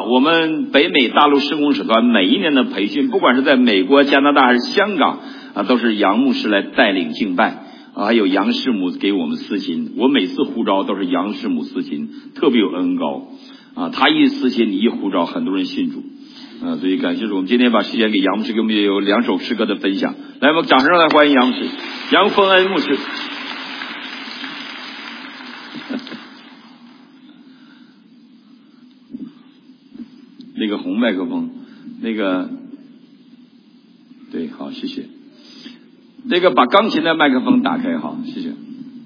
我们北美大陆施工使团每一年的培训，不管是在美国、加拿大还是香港都是杨牧师来带领敬拜还有杨师母给我们司琴。我每次呼召都是杨师母司琴，特别有恩膏他一司琴，你一呼召，很多人信主所以感谢主。我们今天把时间给杨牧师，给我们也有2首诗歌的分享。来，我们掌声来欢迎杨牧师，杨丰恩牧师。那个红麦克风，那个，对，好，谢谢。那个把钢琴的麦克风打开，好，谢谢。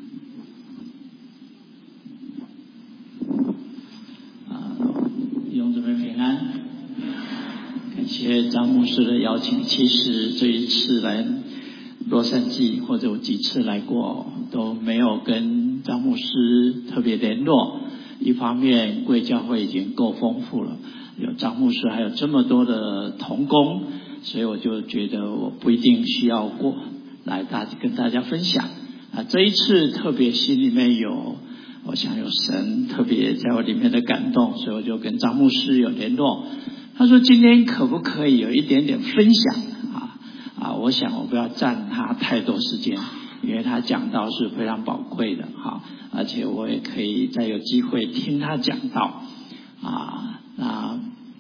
弟兄姊妹平安，感谢张牧师的邀请。其实这一次来洛杉矶，或者有几次来过，都没有跟张牧师特别联络。一方面，贵教会已经够丰富了，有张牧师，还有这么多的同工，所以我就觉得我不一定需要过来跟大家分享这一次特别心里面有，我想有神特别在我里面的感动，所以我就跟张牧师有联络。他说今天可不可以有一点点分享我想我不要占他太多时间，因为他讲道是非常宝贵的而且我也可以再有机会听他讲道那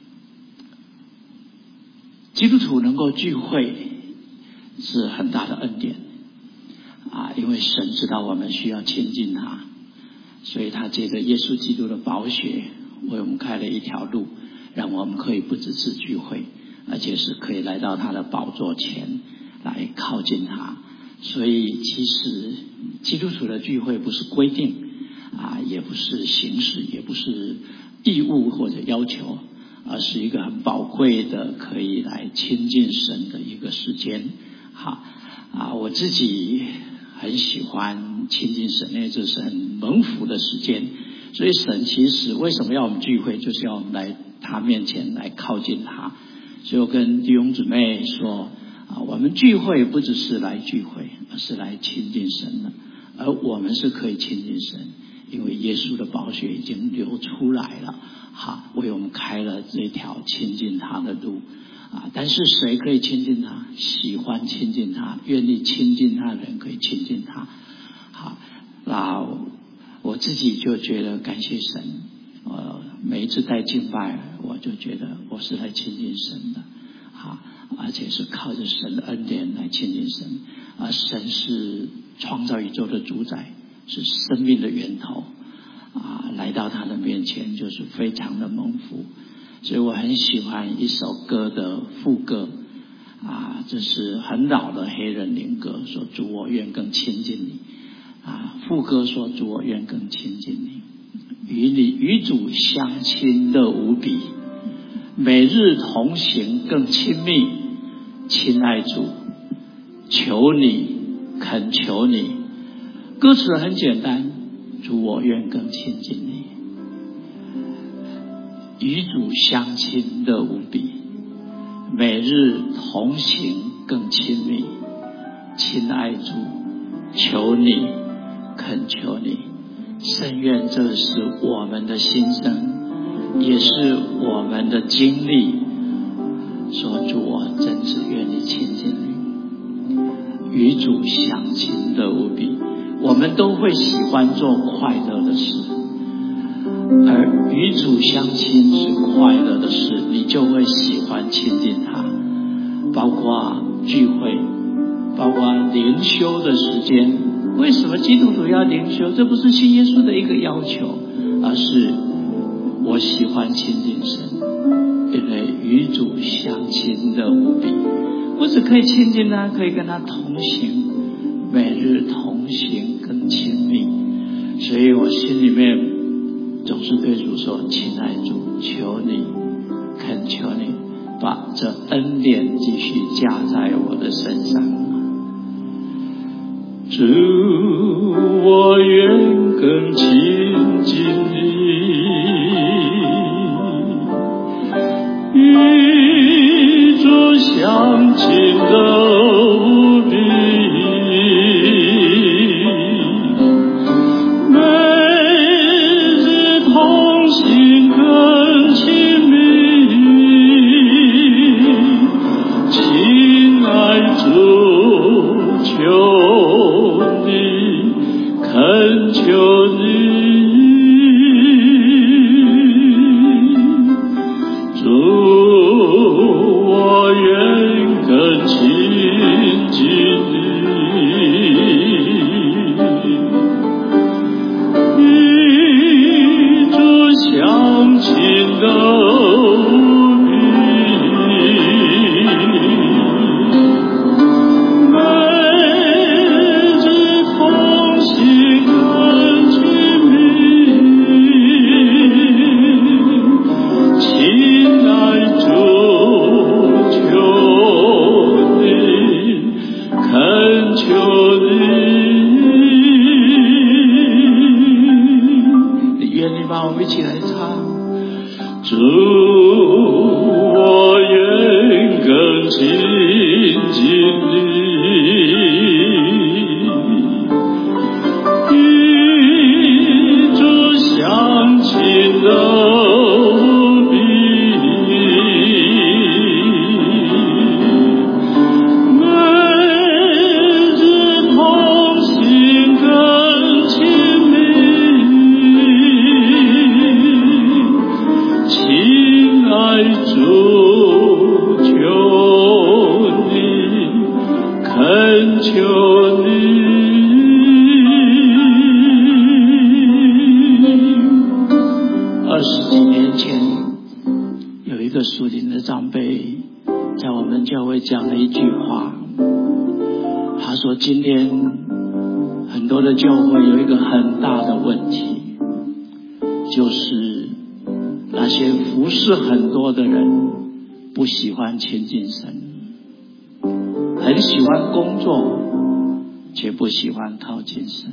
基督徒能够聚会是很大的恩典因为神知道我们需要亲近他，所以他借着耶稣基督的宝血为我们开了一条路，让我们可以不只是聚会，而且是可以来到他的宝座前来靠近他。所以其实基督徒的聚会不是规定也不是形式，也不是义务或者要求，而是一个很宝贵的可以来亲近神的一个时间我自己很喜欢亲近神，因为这是很蒙福的时间。所以神其实为什么要我们聚会，就是要我们来他面前来靠近他。所以我跟弟兄姊妹说我们聚会不只是来聚会，而是来亲近神的。而我们是可以亲近神，因为耶稣的宝血已经流出来了为我们开了这条亲近他的路但是谁可以亲近他？喜欢亲近他，愿意亲近他的人可以亲近他那我自己就觉得感谢神每一次在敬拜，我就觉得我是来亲近神的而且是靠着神的恩典来亲近神神是创造宇宙的主宰，是生命的源头来到他的面前就是非常的蒙福。所以我很喜欢一首歌的副歌这是很老的黑人灵歌，说主我愿更亲近你副歌说主我愿更亲近你，与主相亲乐无比，每日同行更亲密，亲爱主求你恳求你。歌词很简单，主我愿更亲近你，与主相亲乐无比，每日同行更亲密，亲爱主求你恳求你。甚愿这是我们的心声，也是我们的经历，说主我真是愿意亲近你，与主相亲乐无比。我们都会喜欢做快乐的事，而与主相亲是快乐的事，你就会喜欢亲近他。包括聚会，包括灵修的时间。为什么基督徒要灵修？这不是信耶稣的一个要求，而是我喜欢亲近神，因为与主相亲乐无比。不只可以亲近他，可以跟他同行，每日同行更亲密。所以我心里面总是对主说，亲爱主求你恳求你把这恩典继续加在我的身上。主我愿更亲近你，与主相亲乐无比，每日同行更亲密， 恳求你，主，我愿更亲近你，与主相亲的讲了一句话，他说今天很多的教会有一个很大的问题，就是那些服侍很多的人不喜欢亲近神，很喜欢工作却不喜欢靠近神。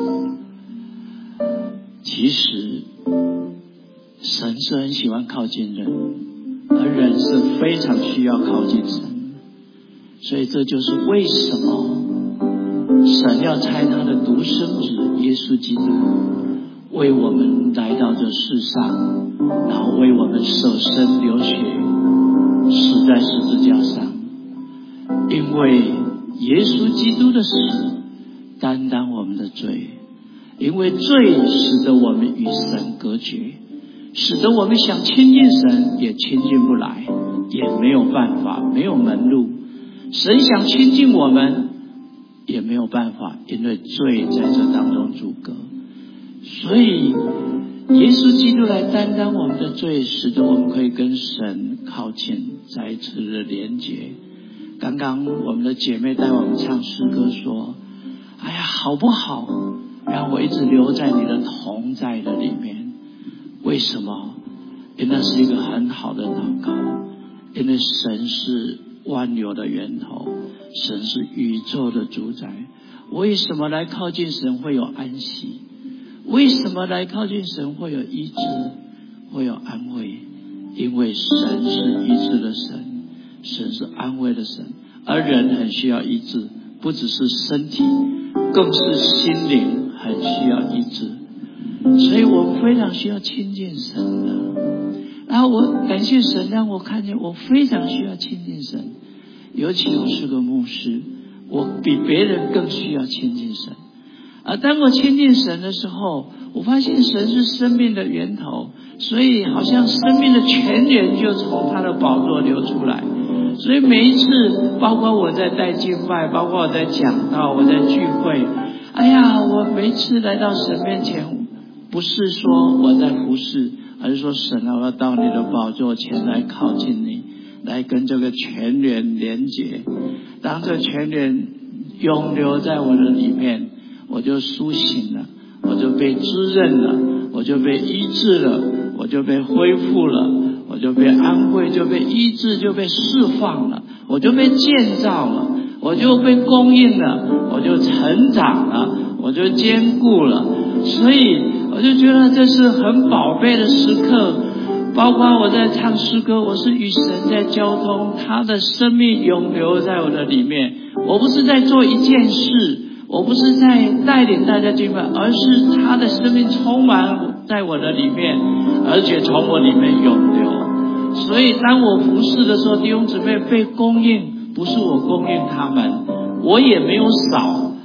其实神是很喜欢靠近人，而人是非常需要靠近神，所以这就是为什么神要差他的独生子耶稣基督为我们来到这世上，然后为我们舍身流血，死在十字架上。因为耶稣基督的死担当我们的罪，因为罪使得我们与神隔绝，使得我们想亲近神也亲近不来，也没有办法，没有门路。神想亲近我们也没有办法，因为罪在这当中阻隔。所以耶稣基督来担当我们的罪，使得我们可以跟神靠近，再一次的连结。刚刚我们的姐妹带我们唱诗歌说，哎呀，好不好让我一直留在你的同在的里面。为什么？因为那是一个很好的祷告，因为神是万有的源头，神是宇宙的主宰。为什么来靠近神会有安息？为什么来靠近神会有医治，会有安慰？因为神是医治的神，神是安慰的神，而人很需要医治，不只是身体，更是心灵很需要医治。所以我们非常需要亲近神的。然后我感谢神，让我看见我非常需要亲近神，尤其我是个牧师，我比别人更需要亲近神。当我亲近神的时候，我发现神是生命的源头，所以好像生命的泉源就从他的宝座流出来。所以每一次，包括我在带敬拜，包括我在讲道，我在聚会，哎呀，我每一次来到神面前，不是说我在服侍，而是说神啊，我要到你的宝座前来靠近你，来跟这个泉源连结。当这泉源涌流在我的里面，我就苏醒了，我就被滋润了，我就被医治了，我就被恢复了，我就被安慰，就被医治，就被释放了，我就被建造了，我就被供应了，我就成长了，我就坚固了。所以我就觉得这是很宝贝的时刻。包括我在唱诗歌，我是与神在交通，他的生命涌流在我的里面。我不是在做一件事，我不是在带领大家敬拜，而是他的生命充满在我的里面，而且从我里面涌流。所以当我服侍的时候，弟兄姊妹被供应，不是我供应他们，我也没有少，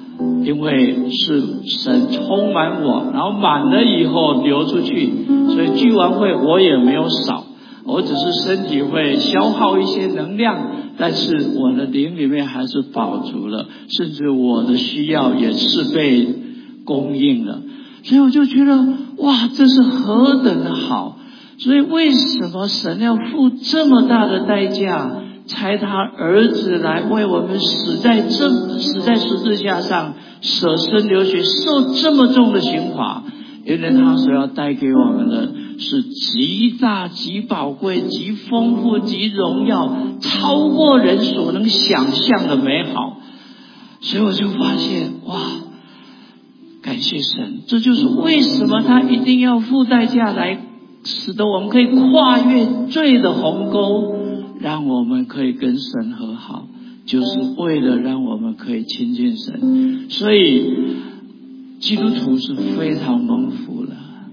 因为是神充满我，然后满了以后流出去，所以聚完会我也没有少，我只是身体会消耗一些能量，但是我的灵里面还是饱足了，甚至我的需要也是被供应了。所以我就觉得哇，这是何等的好！所以为什么神要付这么大的代价，差他儿子来为我们死在十字架上，舍身流血，受这么重的刑罚？原来他所要带给我们的是极大、极宝贵、极丰富、极荣耀，超过人所能想象的美好。所以我就发现哇，感谢神，这就是为什么他一定要付代价来使得我们可以跨越罪的鸿沟，让我们可以跟神和好，就是为了让我们可以亲近神。所以基督徒是非常蒙福的。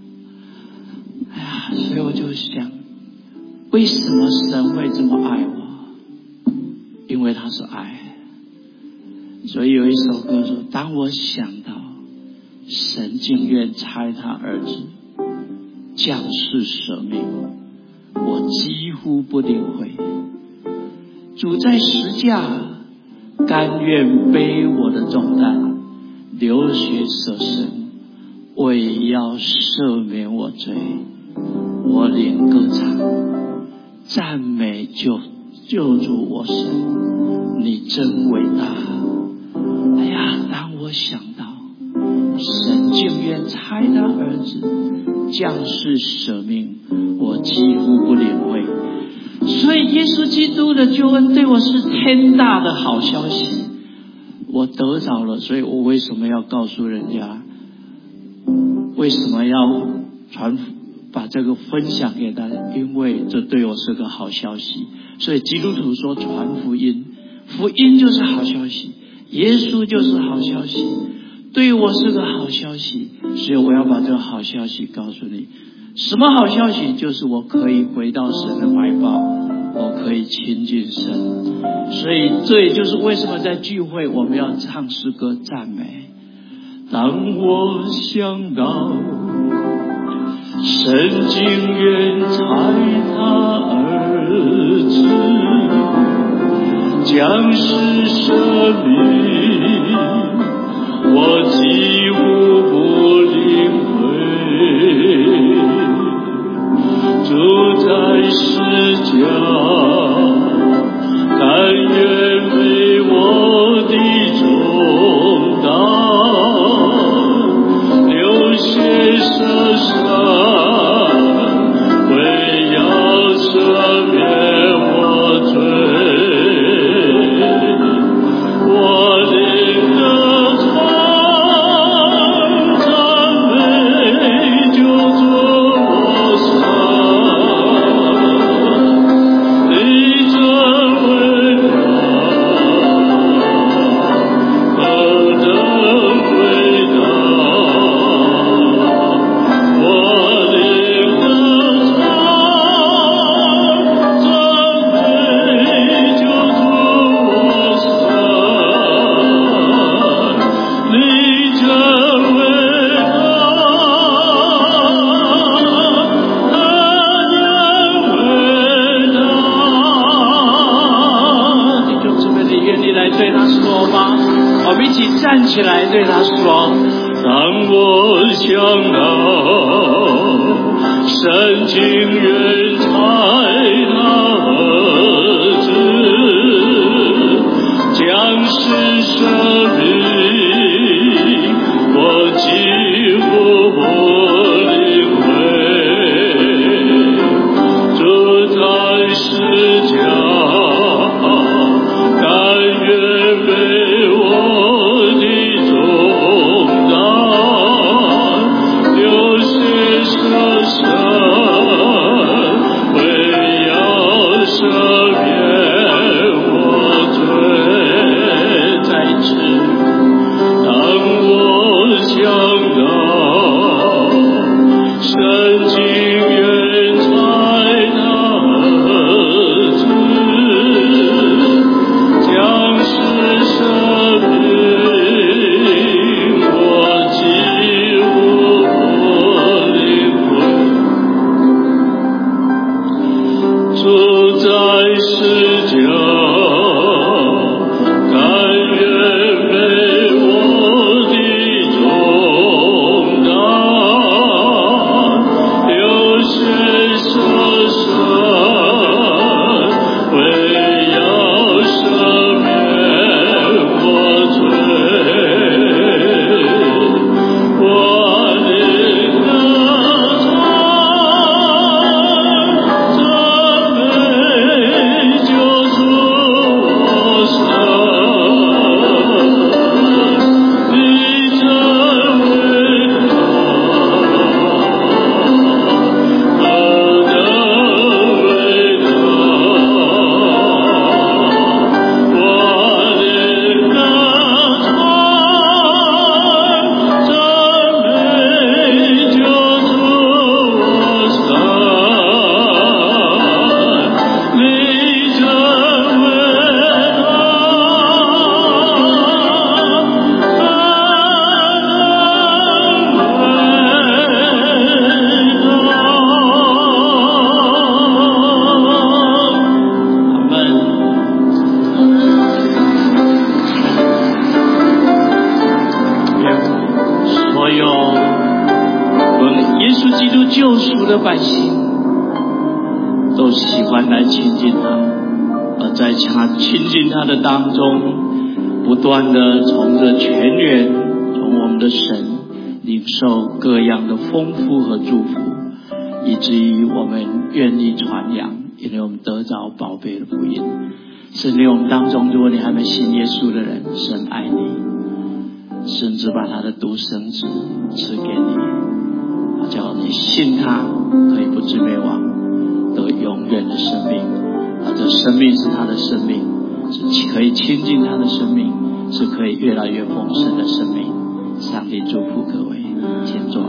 所以我就想，为什么神会这么爱我？因为他是爱。所以有一首歌说，当我想到神竟愿差他儿子降世舍命，我几乎不领会。主在十架甘愿背我的重担，流血舍身，为要赦免我罪。我领歌唱，赞美救主我神，你真伟大。哎呀，当我想到神竟愿差他儿子降世舍命，我几乎不领会。所以耶稣基督的救恩对我是天大的好消息，我得着了。所以我为什么要告诉人家？为什么要把这个分享给大家？因为这对我是个好消息。所以基督徒说传福音，福音就是好消息，耶稣就是好消息，对我是个好消息。所以我要把这个好消息告诉你。什么好消息？就是我可以回到神的怀抱，我可以亲近神。所以这也就是为什么在聚会我们要唱诗歌赞美。当我想到神竟愿差他儿子降世舍命，我几乎不领会。主在十架甘愿为我的重担，流血舍身，为要赦免我罪。我领歌唱，赞美救主我神，你真伟大，何等伟大！我领歌唱，赞美救主我神，你真伟大，何等伟大！弟兄姊妹，你愿意来对他说吗？我们一起站起来对他说。当我想到神竟愿差他儿子降世舍命，我几乎不领会。主在十架甘愿为我的重担，流血舍身，为要赦免我罪。再一次稣基督救赎的百姓都喜欢来亲近他，而在他亲近他的当中，不断的从这泉源，从我们的神领受各样的丰富和祝福，以至于我们愿意传扬，因为我们得着宝贝的福音。甚至我们当中，如果你还没信耶稣的人，神爱你，甚至把他的独生子赐给你，叫你信他可以不至灭亡，得永远的生命。这生命是他的生命，是可以亲近他的生命，是可以越来越丰盛的生命。上帝祝福各位，请坐。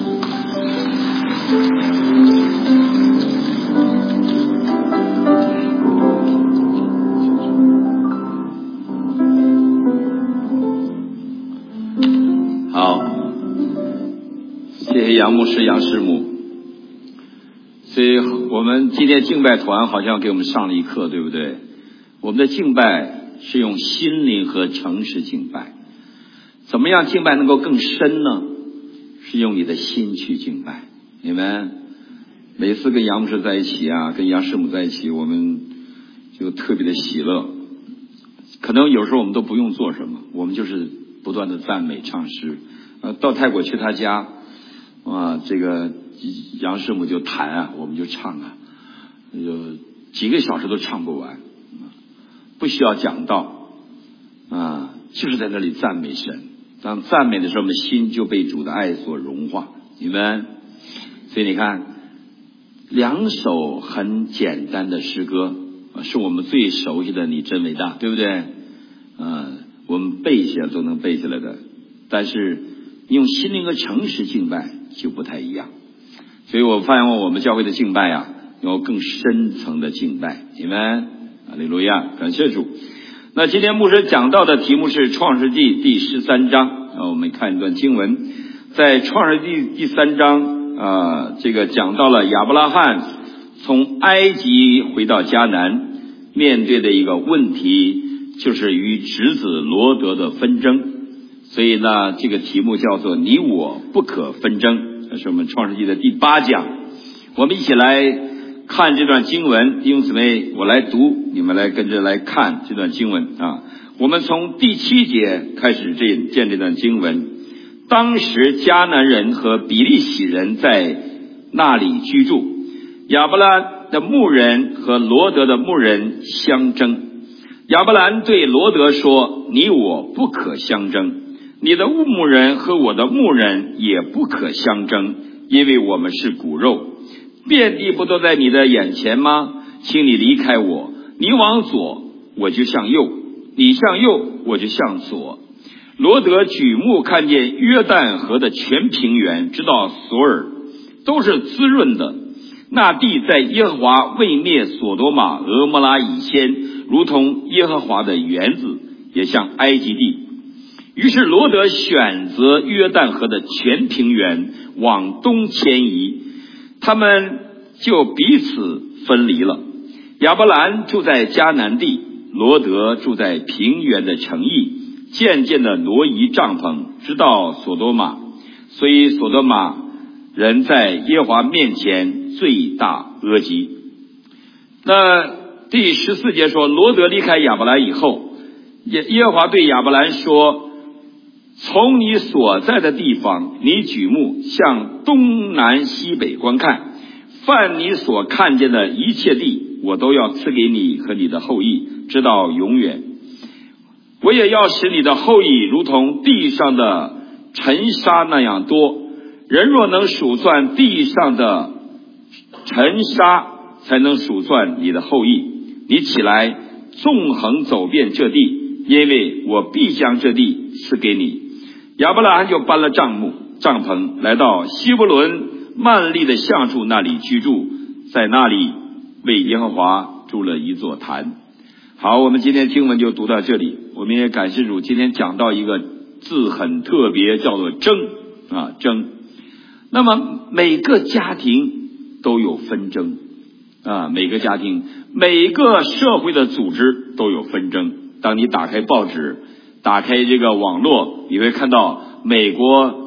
好，谢谢杨牧师、杨师母。所以我们今天敬拜团好像给我们上了一课，对不对？我们的敬拜是用心灵和诚实敬拜。怎么样敬拜能够更深呢？是用你的心去敬拜。你们每次跟杨牧师在一起啊，跟杨师母在一起，我们就特别的喜乐。可能有时候我们都不用做什么，我们就是不断的赞美唱诗。到泰国去他家这个杨师母就弹啊，我们就唱啊，有几个小时都唱不完，不需要讲道就是在那里赞美神。当赞美的时候，我们心就被主的爱所融化。你们，所以你看，两首很简单的诗歌是我们最熟悉的，你真伟大，对不对？我们背起来都能背起来的，但是用心灵和诚实敬拜就不太一样。所以我发现我们教会的敬拜有更深层的敬拜。你们，哈利路亚，感谢主。那今天牧师讲到的题目是创世纪第13章，我们看一段经文。在创世纪第3章这个讲到了亚伯拉罕从埃及回到迦南，面对的一个问题就是与侄子罗德的纷争。所以呢，这个题目叫做你我不可纷争，这是我们创世纪的第8讲。我们一起来看这段经文，弟兄姊妹，我来读，你们来跟着来看这段经文我们从第7节开始见这段经文。当时迦南人和比利洗人在那里居住，亚伯兰的牧人和罗德的牧人相争。亚伯兰对罗德说，你我不可相争，你的牧人和我的牧人也不可相争，因为我们是骨肉。遍地不都在你的眼前吗？请你离开我，你往左我就向右，你向右我就向左。罗德举目看见约旦河的全平原，直到索尔，都是滋润的。那地在耶和华未灭所多玛、俄摩拉以先，如同耶和华的园子，也像埃及地。于是罗德选择约旦河的全平原往东迁移，他们就彼此分离了。亚伯兰住在迦南地，罗德住在平原的城邑，渐渐的挪移帐篷，直到所多玛。所以所多玛人在耶和华面前罪大恶极。那第14节说，罗德离开亚伯兰以后，耶和华对亚伯兰说，从你所在的地方，你举目向东南西北观看，凡你所看见的一切地，我都要赐给你和你的后裔，直到永远。我也要使你的后裔如同地上的尘沙那样多。人若能数算地上的尘沙，才能数算你的后裔。你起来纵横走遍这地，因为我必将这地赐给你。亚伯拉罕就搬了帐篷，来到希伯伦曼利的橡树那里居住，在那里为耶和华筑了一座坛。好，我们今天经文就读到这里。我们也感谢主，今天讲到一个字很特别，叫做争争。那么每个家庭都有纷争每个家庭，每个社会的组织都有纷争。当你打开报纸，打开这个网络，你会看到美国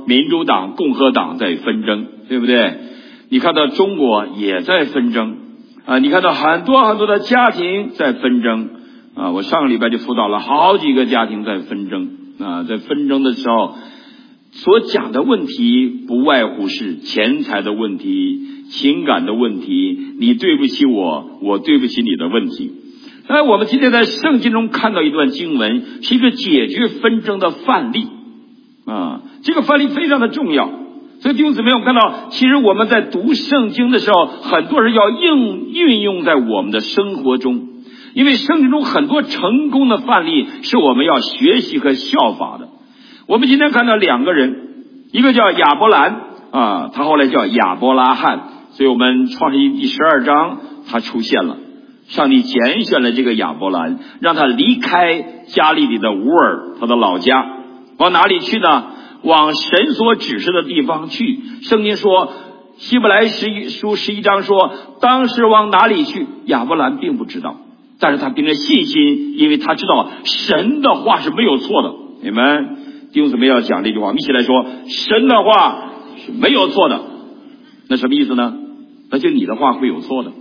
民主党、共和党在纷争，对不对？你看到中国也在纷争啊，你看到很多很多的家庭在纷争啊。我上个礼拜就辅导了好几个家庭在纷争啊，在纷争的时候所讲的问题不外乎是钱财的问题、情感的问题，你对不起我，我对不起你的问题。我们今天在圣经中看到一段经文，是一个解决纷争的范例啊，这个范例非常的重要。所以弟兄姊妹，我们看到其实我们在读圣经的时候，很多人要运用在我们的生活中，因为圣经中很多成功的范例是我们要学习和效法的。我们今天看到两个人，一个叫亚伯兰啊，他后来叫亚伯拉罕，所以我们创世记第12章他出现了。上帝拣选了这个亚伯兰，让他离开加利利的乌尔，他的老家，往哪里去呢？往神所指示的地方去。圣经说，希伯来书11章说，当时往哪里去，亚伯兰并不知道，但是他凭着信心，因为他知道神的话是没有错的。你们弟兄姊妹要讲这句话，我们一起来说，神的话是没有错的。那什么意思呢？那就你的话会有错的。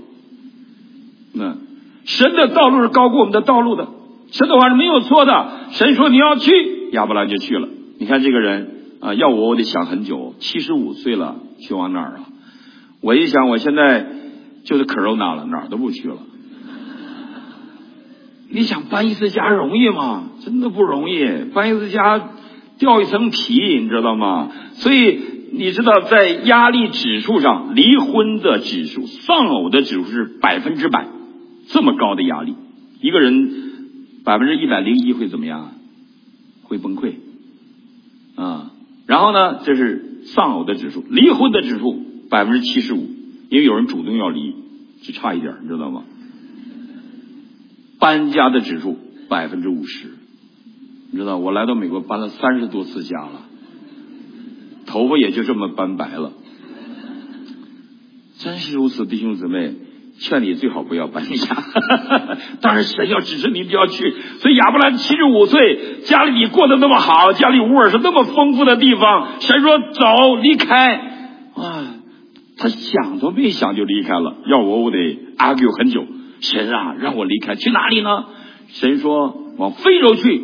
神的道路是高过我们的道路的，神的话是没有错的。神说你要去，亚伯兰就去了。你看这个人啊，要我得想很久，75岁了，去往哪儿啊？我一想，我现在就是 corona 了，哪儿都不去了。你想搬一次家容易吗？真的不容易，搬一次家掉一层皮，你知道吗？所以你知道，在压力指数上，离婚的指数、丧偶的指数是100%，这么高的压力，一个人101%会怎么样？会崩溃啊。然后呢，这是丧偶的指数，离婚的指数75%，因为有人主动要离，只差一点，你知道吗？搬家的指数50%，你知道我来到美国搬了30多次家了，头发也就这么斑白了。真是如此，弟兄姊妹，劝你最好不要搬家。当然神要指示你就要去。所以亚伯兰75岁，家里你过得那么好，家里乌尔是那么丰富的地方，神说走，离开啊，他想都没想就离开了。要我得 argue 很久，神啊让我离开，去哪里呢？神说往非洲去。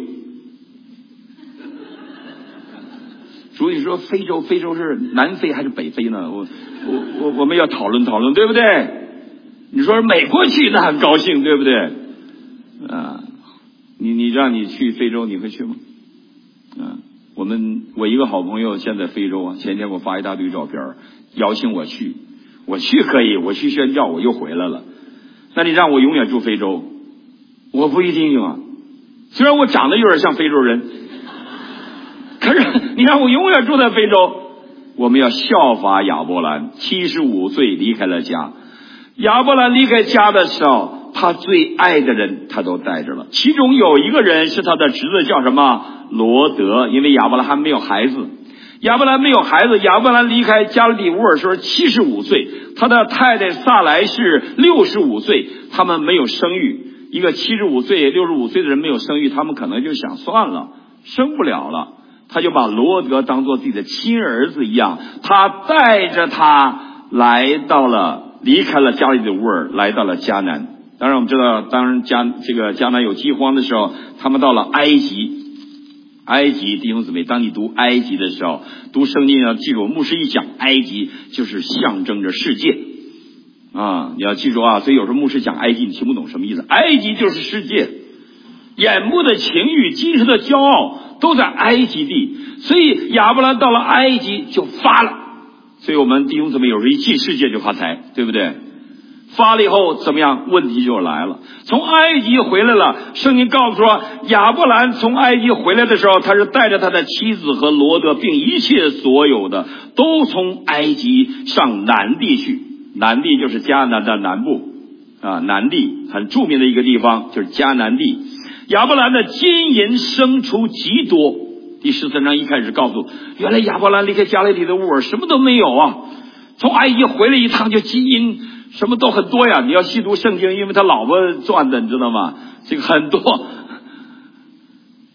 主你说非洲是南非还是北非呢？我们要讨论讨论，对不对？你说美国去那很高兴，对不对？啊，你让你去非洲，你会去吗？啊，我一个好朋友现在非洲啊，前天给我发一大堆照片，邀请我去，我去可以，我去宣教，我又回来了。那你让我永远住非洲，我不一定啊。虽然我长得有点像非洲人，可是你让我永远住在非洲。我们要效法亚伯兰，75岁离开了家。亚伯兰离开家的时候，他最爱的人他都带着了，其中有一个人是他的侄子，叫什么？罗德。因为亚伯兰还没有孩子，亚伯兰没有孩子，亚伯兰离开加勒底乌尔时候75岁，他的太太萨莱是65岁，他们没有生育。一个75岁、65岁的人没有生育，他们可能就想算了，生不了了。他就把罗德当作自己的亲儿子一样，他带着他离开了加利的乌尔，来到了迦南。当然我们知道，当迦南有饥荒的时候，他们到了埃及。埃及弟兄姊妹，当你读埃及的时候，读圣经要记住，牧师一讲埃及就是象征着世界啊，你要记住啊。所以有时候牧师讲埃及你听不懂什么意思，埃及就是世界，眼目的情欲、今生的骄傲都在埃及地。所以亚伯兰到了埃及就发了。所以我们弟兄姊妹有时候一进世界就发财，对不对？发了以后怎么样？问题就来了。从埃及回来了，圣经告诉说，亚伯兰从埃及回来的时候，他是带着他的妻子和罗德，并一切所有的，都从埃及上南地去。南地就是迦南的南部啊，南地很著名的一个地方就是迦南地。亚伯兰的金银牲畜极多。第14章一开始告诉，原来亚伯兰离开加利利的乌尔什么都没有啊，从埃及回来一趟就金银什么都很多呀。你要细读圣经，因为他老婆赚的，你知道吗？这个很多。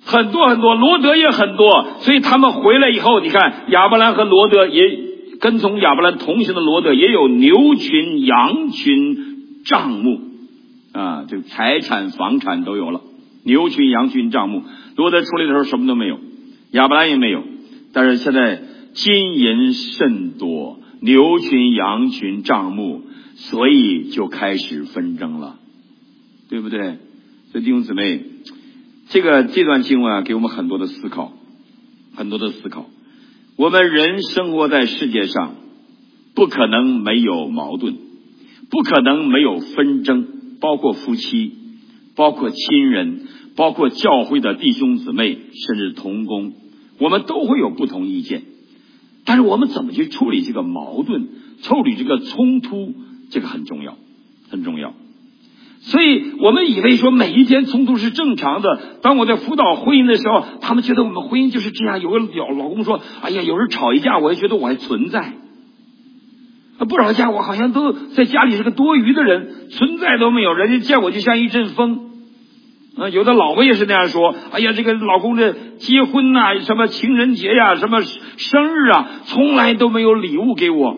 很多很多，罗得也很多。所以他们回来以后，你看亚伯兰和罗得也跟从亚伯兰同行的罗得也有牛群、羊群、帐幕啊，这财产、房产都有了，牛群、羊群、帐幕。罗得出来的时候什么都没有，亚伯兰也没有，但是现在金银甚多，牛群、羊群、帐幕，所以就开始纷争了，对不对？所以弟兄姊妹，这段经文啊，给我们很多的思考，很多的思考。我们人生活在世界上，不可能没有矛盾，不可能没有纷争，包括夫妻，包括亲人，包括教会的弟兄姊妹，甚至同工，我们都会有不同意见。但是我们怎么去处理这个矛盾，处理这个冲突，这个很重要，很重要。所以我们以为说每一天冲突是正常的。当我在辅导婚姻的时候，他们觉得我们婚姻就是这样。有个老公说，哎呀，有人吵一架，我也觉得我还存在。不吵架，我好像都在家里是个多余的人，存在都没有，人家见我就像一阵风。有的老婆也是那样说，哎呀，这个老公这结婚呐，什么情人节呀，什么生日啊，从来都没有礼物给我。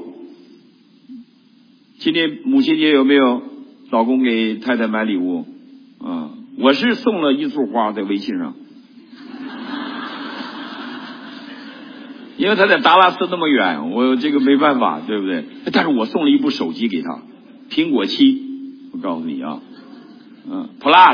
今天母亲节有没有老公给太太买礼物？我是送了一束花在微信上，因为他在达拉斯那么远，我这个没办法，对不对？但是我送了一部手机给他，苹果7，我告诉你啊，Plus。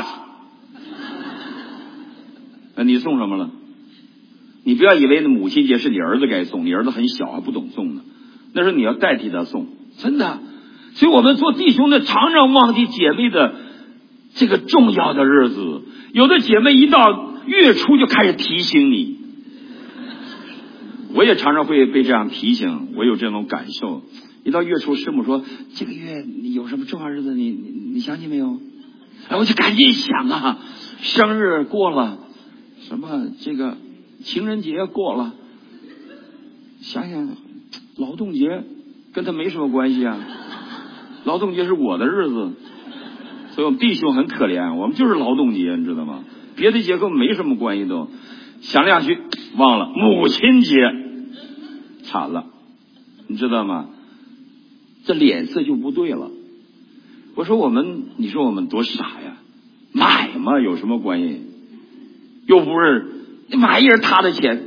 你送什么了？你不要以为母亲节是你儿子该送，你儿子很小还不懂送呢，那时候你要代替他送，真的。所以我们做弟兄的常常忘记姐妹的这个重要的日子。有的姐妹一到月初就开始提醒你，我也常常会被这样提醒，我有这种感受。一到月初，师母说这个月你有什么重要日子，你想起没有？我就赶紧想啊，生日过了，什么这个情人节过了，想想劳动节跟他没什么关系啊，劳动节是我的日子。所以我们弟兄很可怜，我们就是劳动节，你知道吗？别的节跟我们没什么关系，都想两句忘了。母亲节惨了，你知道吗？这脸色就不对了。我说你说我们多傻呀，买嘛有什么关系？又不是你买也是他的钱，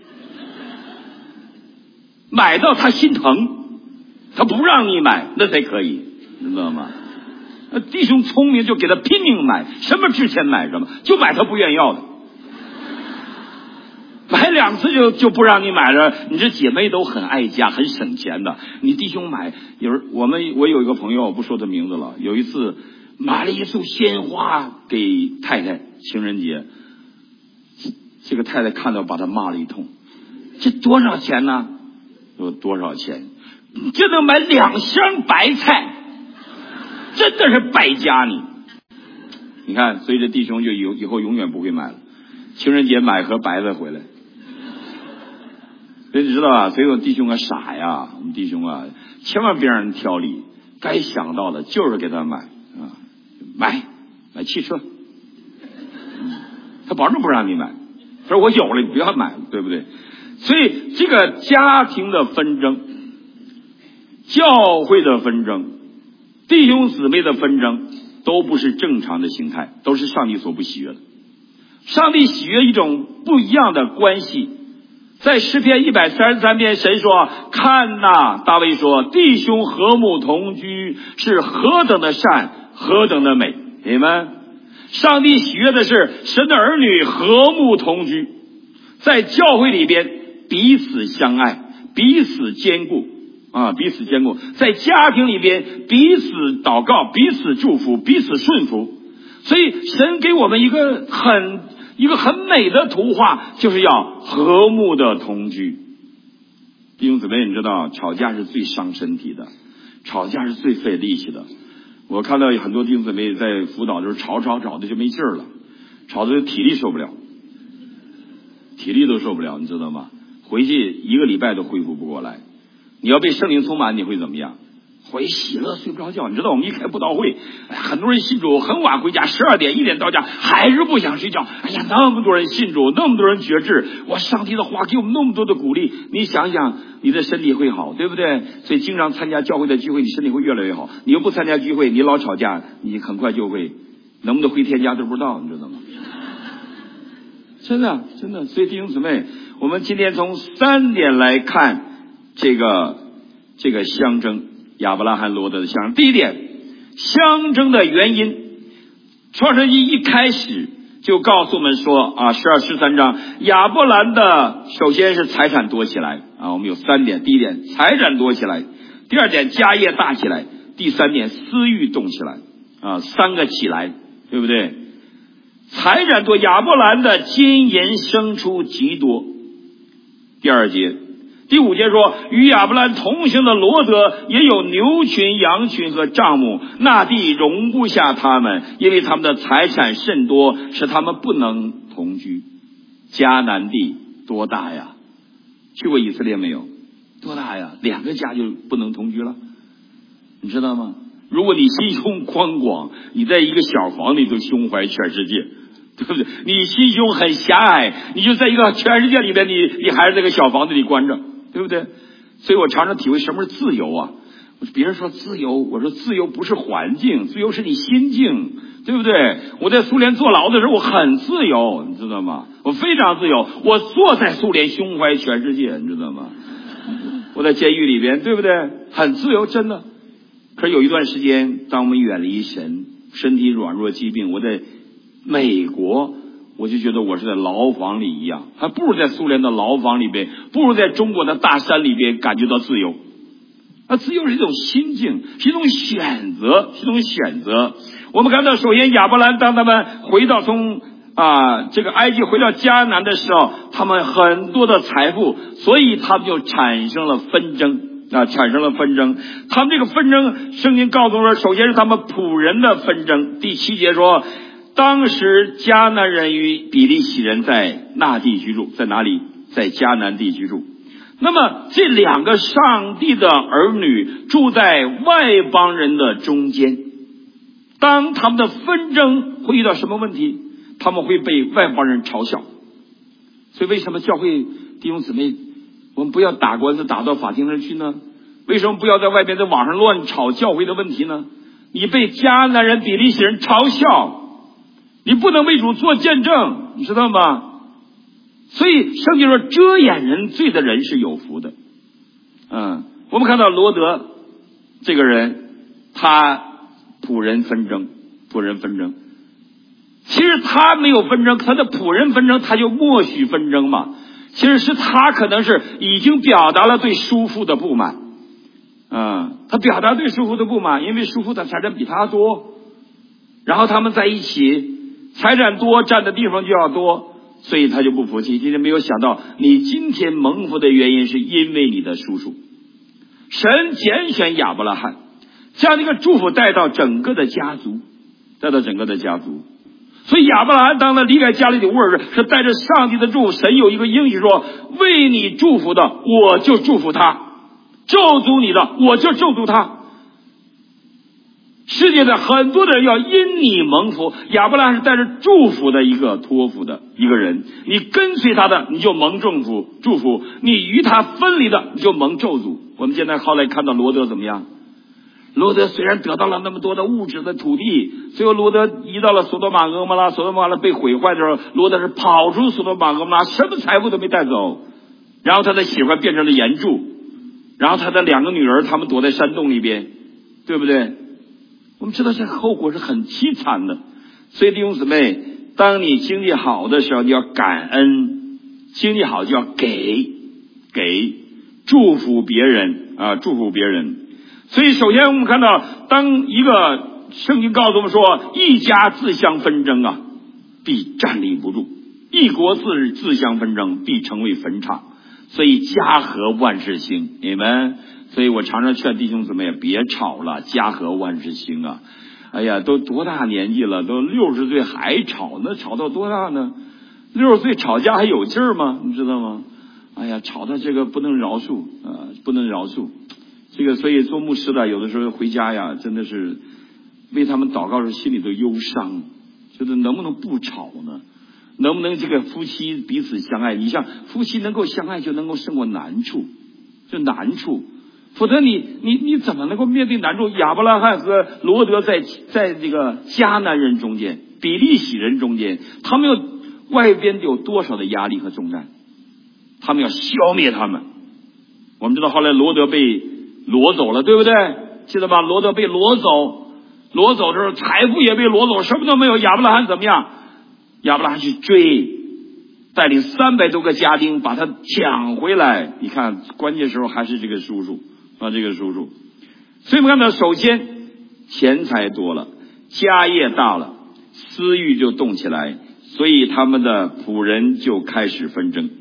买到他心疼，他不让你买那才可以，你知道吗？弟兄聪明就给他拼命买，什么值钱买什么，就买他不愿意要的，买2次就不让你买了。你这姐妹都很爱家，很省钱的。你弟兄买，我有一个朋友，我不说他名字了，有一次买了一束鲜花给太太，情人节，这个太太看到把他骂了一通，这多少钱呢？说多少钱？这能买2箱白菜，真的是败家你看，所以这弟兄就以后永远不会买了，情人节买盒白菜回来。所以你知道吧？所以我弟兄啊傻呀，我们弟兄啊千万别让人挑理，该想到的就是给他买买汽车，他保证不让你买，他说我有了你不要买，对不对？所以这个家庭的纷争，教会的纷争，弟兄姊妹的纷争，都不是正常的形态，都是上帝所不喜悦的。上帝喜悦一种不一样的关系。在诗篇133篇，神说：看哪，大卫说，弟兄和睦同居是何等的善，何等的美。你们上帝喜悦的是神的儿女和睦同居，在教会里边彼此相爱，彼此坚固彼此坚固，在家庭里边彼此祷告，彼此祝福，彼此顺服。所以神给我们一个很美的图画，就是要和睦的同居。弟兄姊妹，你知道吵架是最伤身体的，吵架是最费力气的。我看到很多弟兄姊妹在辅导就是吵的就没劲儿了，吵的体力受不了，体力都受不了，你知道吗？回去1个礼拜都恢复不过来。你要被圣灵充满，你会怎么样？ 回喜乐睡不着觉。你知道我们一开布道会，很多人信主很晚回家，12点1点到家还是不想睡觉。哎呀，那么多人信主，那么多人觉志，哇，上帝的话给我们那么多的鼓励，你想想你的身体会好，对不对？所以经常参加教会的聚会，你身体会越来越好。你又不参加聚会，你老吵架，你很快就会能不能回天家都不知道，你知道吗？真的真的。所以弟兄姊妹，我们今天从3点来看这个相争，亚伯拉罕罗德的相争。第一点，相争的原因，创世纪一开始就告诉我们说12、13章，亚伯兰的首先是财产多起来我们有3点。第一点，财产多起来；第二点，家业大起来；第三点，私欲动起来3个起来，对不对？财产多，亚伯兰的金银牲畜极多。第2节。第5节说，与亚伯兰同行的罗德也有牛群、羊群和帐幕，那地容不下他们，因为他们的财产甚多，使他们不能同居。迦南地多大呀？去过以色列没有？多大呀？2个家就不能同居了，你知道吗？如果你心胸宽广，你在一个小房里都胸怀全世界，对不对？你心胸很狭隘，你就在一个全世界里边，你还是在个小房子里关着，对不对？所以我常常体会什么是自由啊。别人说自由，我说自由不是环境，自由是你心境，对不对？我在苏联坐牢的时候我很自由，你知道吗？我非常自由，我坐在苏联胸怀全世界，你知道吗？我在监狱里边，对不对？很自由，真的。可是有一段时间，当我们远离神，身体软弱疾病，我在美国，我就觉得我是在牢房里一样，还不如在苏联的牢房里边，不如在中国的大山里边感觉到自由。自由是一种心境，是一种选择，是一种选择。我们看到，首先亚伯兰当他们回到从这个埃及回到迦南的时候，他们很多的财富，所以他们就产生了纷争。他们这个纷争，圣经告诉我说，首先是他们仆人的纷争。第7节说，当时迦南人与比利洗人在那地居住，在哪里？在迦南地居住。那么这2个上帝的儿女住在外邦人的中间，当他们的纷争会遇到什么问题？他们会被外邦人嘲笑。所以为什么教会弟兄姊妹，我们不要打官司打到法庭上去呢？为什么不要在外边在网上乱吵教会的问题呢？你被迦南人比利洗人嘲笑，你不能为主做见证，你知道吗？所以圣经说，遮掩人罪的人是有福的。我们看到罗德这个人，他仆人纷争。其实他没有纷争，他的仆人纷争，他就默许纷争嘛。其实是他可能是已经表达了对叔父的不满。他表达对叔父的不满，因为叔父的财产比他多，然后他们在一起，财产多占的地方就要多，所以他就不服气。今天没有想到，你今天蒙福的原因是因为你的叔叔。神拣选亚伯拉罕，将这个祝福带到整个的家族。所以亚伯拉罕当他离开家里的乌尔是带着上帝的祝福。神有一个应许说，为你祝福的我就祝福他，咒诅你的我就咒诅他。世界的很多的人要因你蒙福，亚伯拉罕是带着祝福的一个托付的一个人，你跟随他的你就蒙祝福，你与他分离的你就蒙咒诅。我们现在后来看到罗德怎么样？罗德虽然得到了那么多的物质的土地，最后罗德移到了索多玛俄摩拉，索多玛被毁坏的时候，罗德是跑出索多玛俄摩拉，什么财富都没带走，然后他的媳妇变成了盐柱，然后他的2个女儿他们躲在山洞里边，对不对？我们知道这后果是很凄惨的。所以弟兄姊妹，当你经济好的时候，你要感恩，经济好就要给祝福别人。所以首先我们看到，当一个圣经告诉我们说，一家自相纷争必站立不住，一国自相纷争必成为坟场。所以家和万事兴，你们。所以我常常劝弟兄姊妹别吵了，家和万事兴啊！哎呀，都多大年纪了，都60岁还吵，那吵到多大呢？60岁吵架还有劲儿吗？你知道吗？哎呀，吵到这个不能饶恕。 这个所以做牧师的有的时候回家呀，真的是为他们祷告时心里都忧伤，就是能不能不吵呢？能不能这个夫妻彼此相爱？你像夫妻能够相爱，就能够胜过难处，就难处。否则你怎么能够面对难处？亚伯拉罕和罗德在这个迦南人中间，比利洗人中间，他们有外边有多少的压力和重担？他们要消灭他们。我们知道后来罗德被掳走了，对不对？记得吧？罗德被掳走的时候，财富也被掳走，什么都没有。亚伯拉罕怎么样？亚伯拉罕去追，带领300多个家丁把他抢回来。你看，关键时候还是这个叔叔。所以我们看到，首先钱财多了，家业大了，私欲就动起来，所以他们的仆人就开始纷争。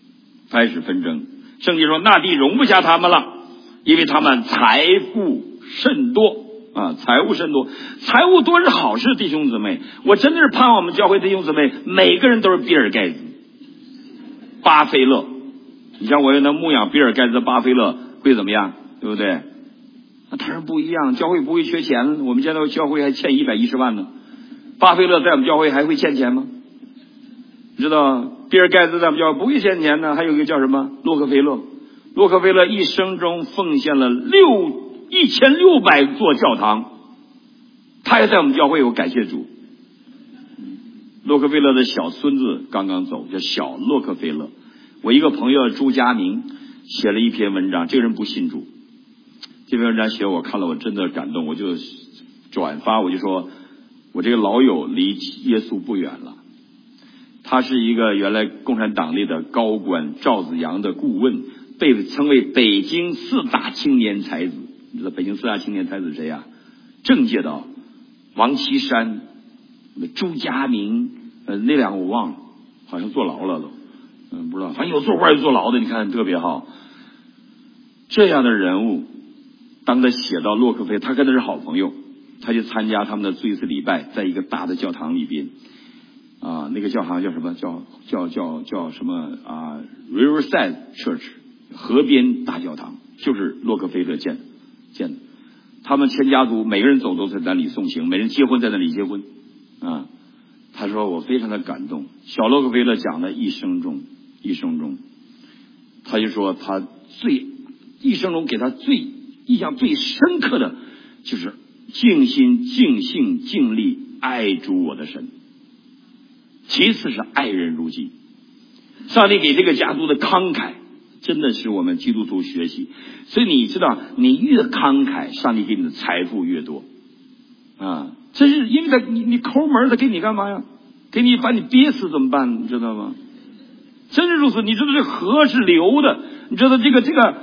圣经说那地容不下他们了，因为他们财物甚多。财物多是好事，弟兄姊妹。我真的是盼望我们教会弟兄姊妹每个人都是比尔盖茨、巴菲勒。你像我又能牧养比尔盖茨、巴菲勒，会怎么样？对不对？那当然不一样，教会不会缺钱，我们现在教会还欠110万呢。巴菲勒在我们教会还会欠钱吗？你知道比尔盖茨在我们教会不会欠钱呢。还有一个叫什么洛克菲勒一生中奉献了1600座教堂，他也在我们教会有感谢主。洛克菲勒的小孙子刚刚走，叫小洛克菲勒。我一个朋友朱家明写了一篇文章，这个人不信主，这篇文章写我看了，我真的感动，我就转发，我就说我这个老友离耶稣不远了。他是一个原来共产党内的高官，赵紫阳的顾问，被称为北京4大青年才子。你知道北京4大青年才子谁呀？政界的王岐山、朱家明，那两个我忘了，好像坐牢了都，不知道，反正有坐官有坐牢的，你看特别好。这样的人物，当他写到洛克菲，他跟他是好朋友，他就参加他们的最次礼拜，在一个大的教堂里边。那个教堂叫什么？叫什么Riverside Church， 河边大教堂，就是洛克菲勒建的。他们全家族每个人走都在那里送行，每人结婚在那里结婚。他说我非常的感动。小洛克菲勒讲的一生中，他就说他一生中给他印象最深刻的就是尽心尽性尽力爱主我的神。其次是爱人如己。上帝给这个家族的慷慨真的是我们基督徒学习。所以你知道，你越慷慨，上帝给你的财富越多。这是因为你抠门，他给你干嘛呀？给你把你憋死怎么办？你知道吗？真是如此。你知道这河是流的，你知道这个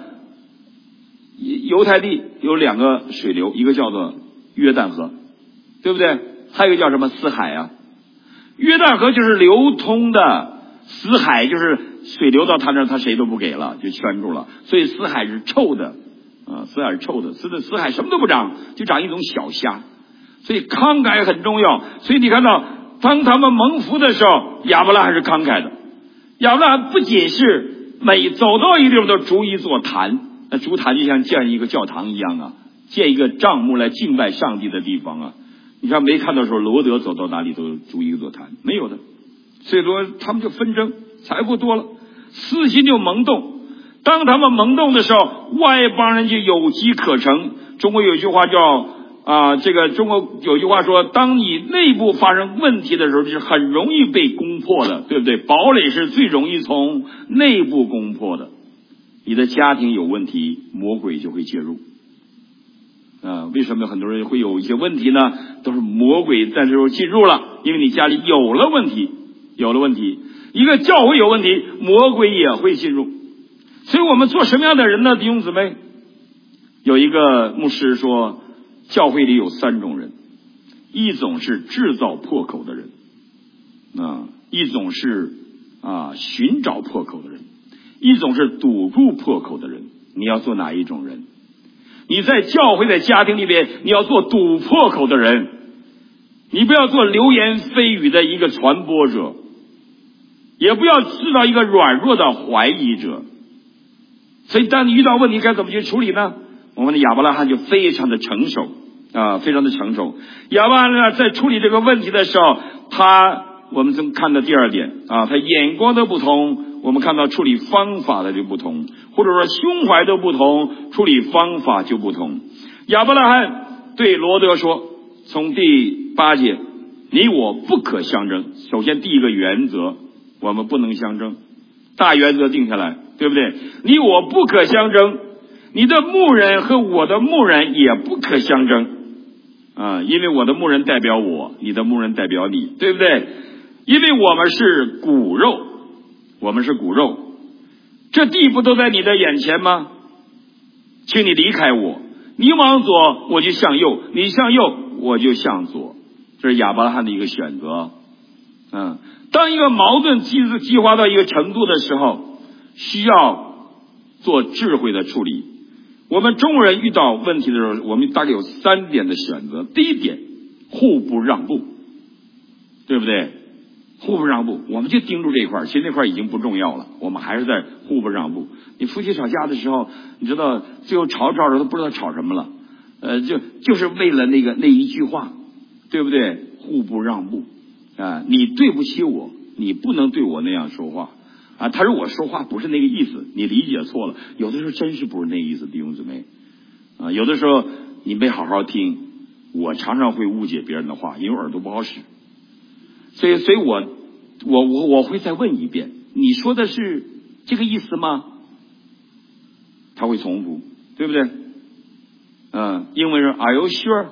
犹太地有2个水流，一个叫做约旦河，对不对？还有一个叫什么死海啊？约旦河就是流通的，死海就是水流到他那儿，他谁都不给了，就圈住了。所以死海是臭的，死海是臭的，死海什么都不长，就长一种小虾。所以慷慨很重要。所以你看到，当他们蒙福的时候，亚伯拉罕是慷慨的。亚伯拉罕不仅是每走到一个地方都逐一座坛，那筑坛就像建一个教堂一样建一个帐幕来敬拜上帝的地方你看没看到时候，罗德走到哪里都筑一座坛，没有的。所以说他们就纷争，财富多了，私心就萌动。当他们萌动的时候，外邦人就有机可乘。中国有句话叫中国有句话说，当你内部发生问题的时候，是很容易被攻破的，对不对？堡垒是最容易从内部攻破的。你的家庭有问题，魔鬼就会介入。为什么很多人会有一些问题呢？都是魔鬼在这时候进入了，因为你家里有了问题。一个教会有问题，魔鬼也会进入。所以我们做什么样的人呢？弟兄姊妹，有一个牧师说，教会里有3种人，一种是制造破口的人，一种是寻找破口的人，一种是堵住破口的人。你要做哪一种人？你在教会的家庭里边，你要做堵破口的人，你不要做流言蜚语的一个传播者，也不要制造一个软弱的怀疑者。所以当你遇到问题该怎么去处理呢？ 我们的亚伯拉罕就非常的成熟非常的成熟。亚伯拉罕在处理这个问题的时候，我们曾看到第二点他眼光的不同，我们看到处理方法的就不同，或者说胸怀的不同，处理方法就不同。亚伯拉罕对罗德说，从第8节，你我不可相争。首先第一个原则，我们不能相争，大原则定下来，对不对？你我不可相争，你的牧人和我的牧人也不可相争因为我的牧人代表我，你的牧人代表你，对不对？因为我们是骨肉，这地不都在你的眼前吗？请你离开我，你往左我就向右，你向右我就向左。这是亚伯拉罕的一个选择当一个矛盾激化到一个程度的时候，需要做智慧的处理。我们中国人遇到问题的时候，我们大概有3点的选择。第一点，互不让步，对不对？互不让步，我们就盯住这一块，其实那块已经不重要了，我们还是在互不让步。你夫妻吵架的时候，你知道最后吵着都不知道吵什么了，就是为了那一句话，对不对？互不让步你对不起我，你不能对我那样说话他说我说话不是那个意思，你理解错了。有的时候真是不是那个意思，弟兄姊妹有的时候你没好好听，我常常会误解别人的话，因为耳朵不好使。所以我会再问一遍，你说的是这个意思吗？他会重复，对不对？英文人 Are you sure？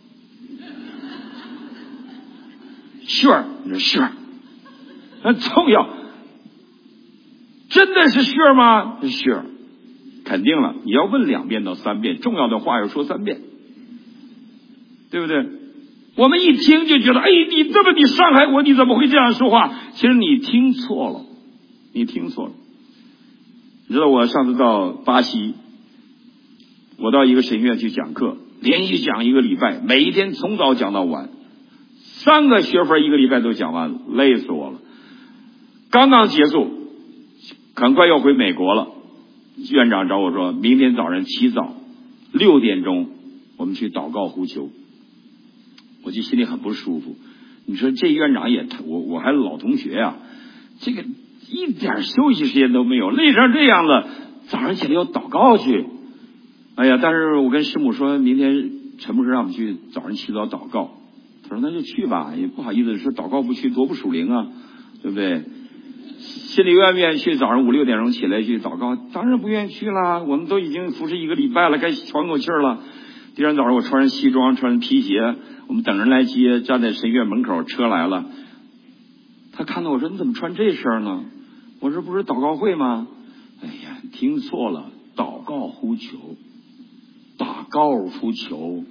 Sure， 你说 Sure， 很重要。真的是 Sure 吗？ Sure， 肯定了。你要问2遍到3遍，重要的话要说3遍，对不对？我们一听就觉得，你伤害我，你怎么会这样说话？其实你听错了。你知道我上次到巴西，我到一个神学院去讲课，连续讲1个礼拜，每一天从早讲到晚，3个学分1个礼拜都讲完了，累死我了。刚刚结束，很快要回美国了。院长找我说，明天早上起早6点钟我们去祷告呼求。我就心里很不舒服。你说这院长也，我还是老同学这个一点休息时间都没有，累成这样了，早上起来要祷告去。但是我跟师母说，明天陈牧师让我们去早上起早祷告。他说那就去吧，也不好意思说祷告不去多不属灵对不对？心里愿不愿意去早上5、6点钟起来去祷告？当然不愿意去了，我们都已经服侍1个礼拜了，该喘口气了。第2天早上我穿上西装，穿上皮鞋，我们等人来接，站在神院门口，车来了。他看到我说，你怎么穿这身呢？我说不是祷告会吗？听错了，祷告呼求，打高尔夫球，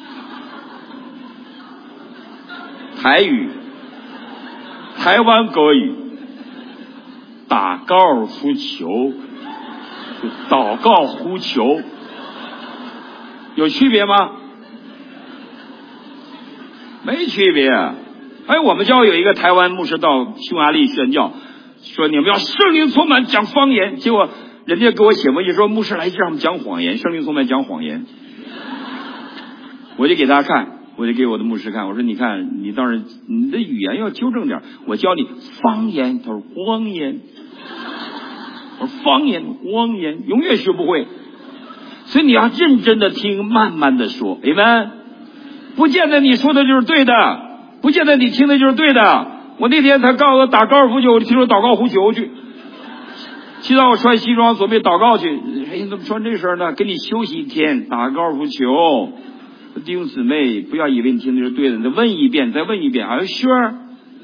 台语，台湾国语，打高尔夫球，祷告呼求，有区别吗？没区别。我们教会有一个台湾牧师到匈牙利宣教，说你们要圣灵充满讲方言，结果人家给我写文件说，牧师来这让我们讲谎言，圣灵充满讲谎言。我就给他看，我就给我的牧师看，我说你看，你倒是你的语言要纠正点，我教你方言。他说方言，我说方言永远学不会。所以你要认真的听，慢慢的说，amen。不见得你说的就是对的，不见得你听的就是对的。我那天他告诉我打高尔夫球，我就听说祷告呼求去。起早我穿西装准备祷告去，你怎么穿这身呢？给你休息1天，打高尔夫球。弟兄姊妹，不要以为你听的是对的，你再问一遍Are you sure？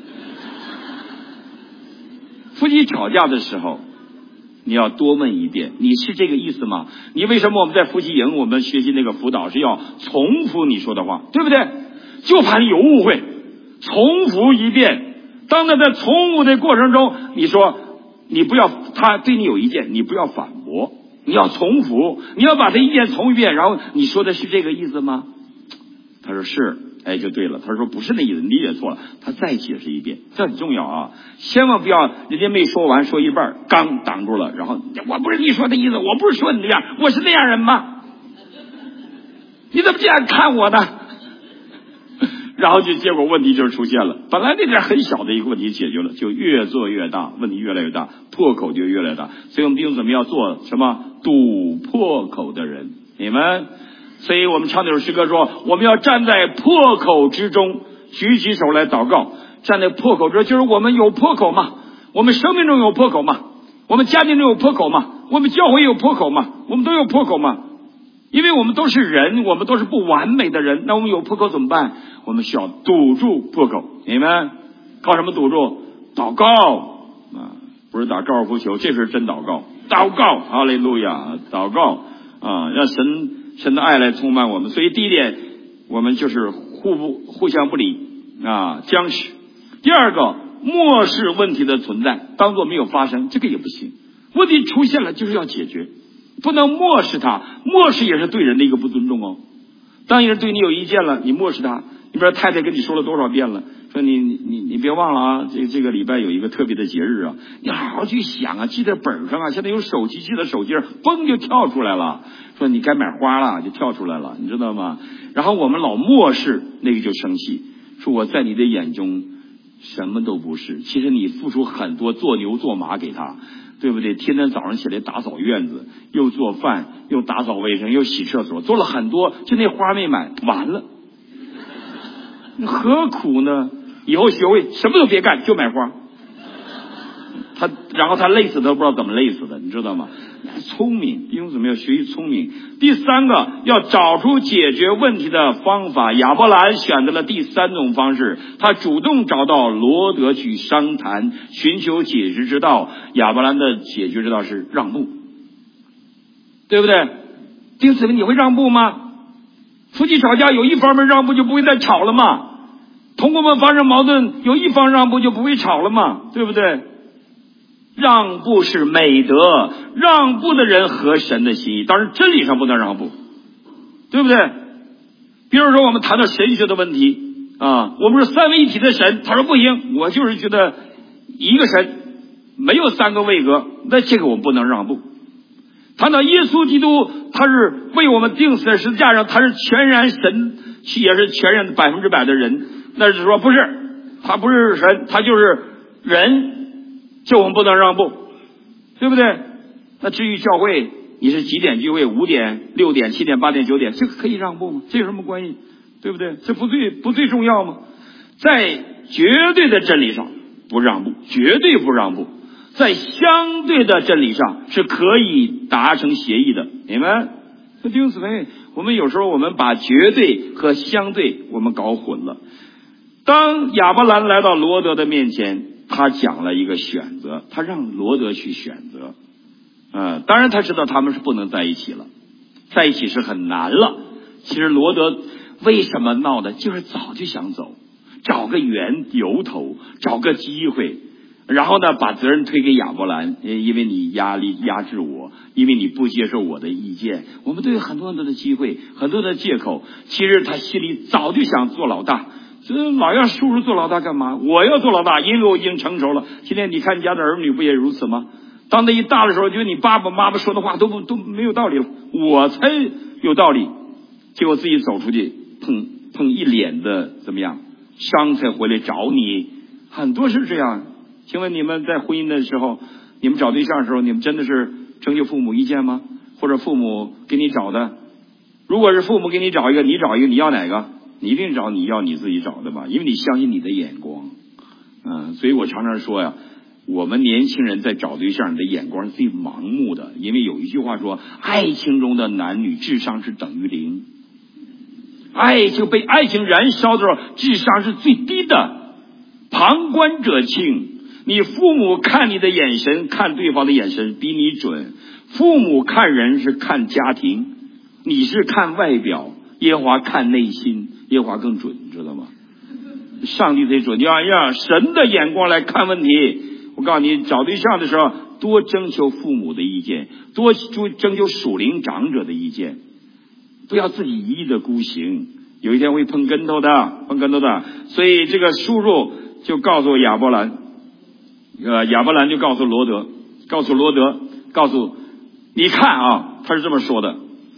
夫妻吵架的时候，你要多问一遍，你是这个意思吗？你为什么我们在夫妻营我们学习那个辅导是要重复你说的话，对不对？就怕你有误会，重复一遍。当他在重复的过程中，你说你不要，他对你有意见，你不要反驳，你要重复，你要把他意见重一遍，然后你说的是这个意思吗？他说是，就对了。他说不是那意思，你理解错了。他再解释一遍，这很重要千万不要人家没说完，说一半刚挡住了，然后我不是你说的意思，我不是说你这样，我是那样人吗？ 你怎么这样看我呢？然后结果问题就出现了，本来那点很小的一个问题解决了，就越做越大，问题越来越大，破口就越来越大。所以我们弟兄姊妹要做什么？堵破口的人，你们。所以我们唱那首诗歌说，我们要站在破口之中，举起手来祷告。站在破口之中，就是我们有破口嘛，我们生命中有破口嘛，我们家庭中有破口嘛，我们教会有破口嘛，我们都有破口嘛。因为我们都是人，我们都是不完美的人，那我们有破口怎么办？我们需要堵住破口。你们靠什么堵住？祷告啊，不是打高尔夫球，这是真祷告。祷告，哈利路亚，祷告啊，让神的爱来充满我们。所以第一点，我们就是互相不理啊，僵持。第二个，漠视问题的存在，当作没有发生，这个也不行。问题出现了就是要解决，不能漠视它。漠视也是对人的一个不尊重哦。当一个人对你有意见了，你漠视他，你不知道太太跟你说了多少遍了，说你别忘了啊，这个礼拜有一个特别的节日啊，你好好去想啊，记在本上啊。现在有手机，记在手机上，嘣就跳出来了，说你该买花了，就跳出来了，你知道吗？然后我们老漠视，那个就生气，说我在你的眼中什么都不是。其实你付出很多，做牛做马给他，对不对？天天早上起来打扫院子，又做饭，又打扫卫生，又洗厕所，做了很多，就那花没买，完了，何苦呢？以后学会什么都别干，就买花。然后他累死都不知道怎么累死的，你知道吗？聪明，弟兄姊妹要学习聪明。第三个，要找出解决问题的方法。亚伯兰选择了第三种方式，他主动找到罗德去商谈，寻求解决之道。亚伯兰的解决之道是让步，对不对？弟兄姊妹，你会让步吗？夫妻吵架有一方面让步就不会再吵了嘛？同工们发生矛盾有一方让步就不会吵了嘛？对不对？让步是美德，让步的人合神的心意。当然真理上不能让步，对不对？比如说我们谈到神学的问题啊，我们是三位一体的神，他说不行，我就是觉得一个神，没有三个位格，那这个我们不能让步。谈到耶稣基督，他是为我们钉死在十字架上，他是全然神，也是全然100%的人，那是说不是，他不是神，他就是人，这我们不能让步，对不对？那至于教会，你是几点聚会？5点、6点、7点、8点、9点，这个可以让步吗？这有什么关系？对不对？这不最重要吗？在绝对的真理上不让步，绝对不让步。在相对的真理上是可以达成协议的，你们弟兄姊妹，我们有时候我们把绝对和相对我们搞混了。当亚伯兰来到罗德的面前，他讲了一个选择，他让罗德去选择。当然他知道他们是不能在一起了，在一起是很难了。其实罗德为什么闹的，就是早就想走，找个由头，找个机会。然后呢，把责任推给亚伯兰，因为你压制我，因为你不接受我的意见。我们都有很多很多的机会，很多的借口。其实他心里早就想做老大，这老让叔叔做老大干嘛？我要做老大，因为我已经成熟了。今天你看你家的儿女不也如此吗？当他一大的时候，觉得你爸爸妈妈说的话都没有道理了，我才有道理。结果自己走出去，碰一脸的怎么样伤，才回来找你。很多是这样。请问你们在婚姻的时候，你们找对象的时候，你们真的是征求父母意见吗？或者父母给你找的？如果是父母给你找一个，你找一个，你要哪个？你一定找你要你自己找的吧，因为你相信你的眼光。所以我常常说呀，我们年轻人在找对象的眼光是最盲目的，因为有一句话说，爱情中的男女智商是等于0。被爱情燃烧的时候，智商是最低的。旁观者清。你父母看你的眼神，看对方的眼神比你准。父母看人是看家庭，你是看外表，耶和华看内心，耶和华更准，知道吗？上帝最准，要让神的眼光来看问题。我告诉你，找对象的时候多征求父母的意见，多征求属灵长者的意见，不要自己一意的孤行，有一天会碰跟头的。所以这个叔叔就告诉亚伯兰，亚伯兰就告诉罗德，告诉你看啊，他是这么说的，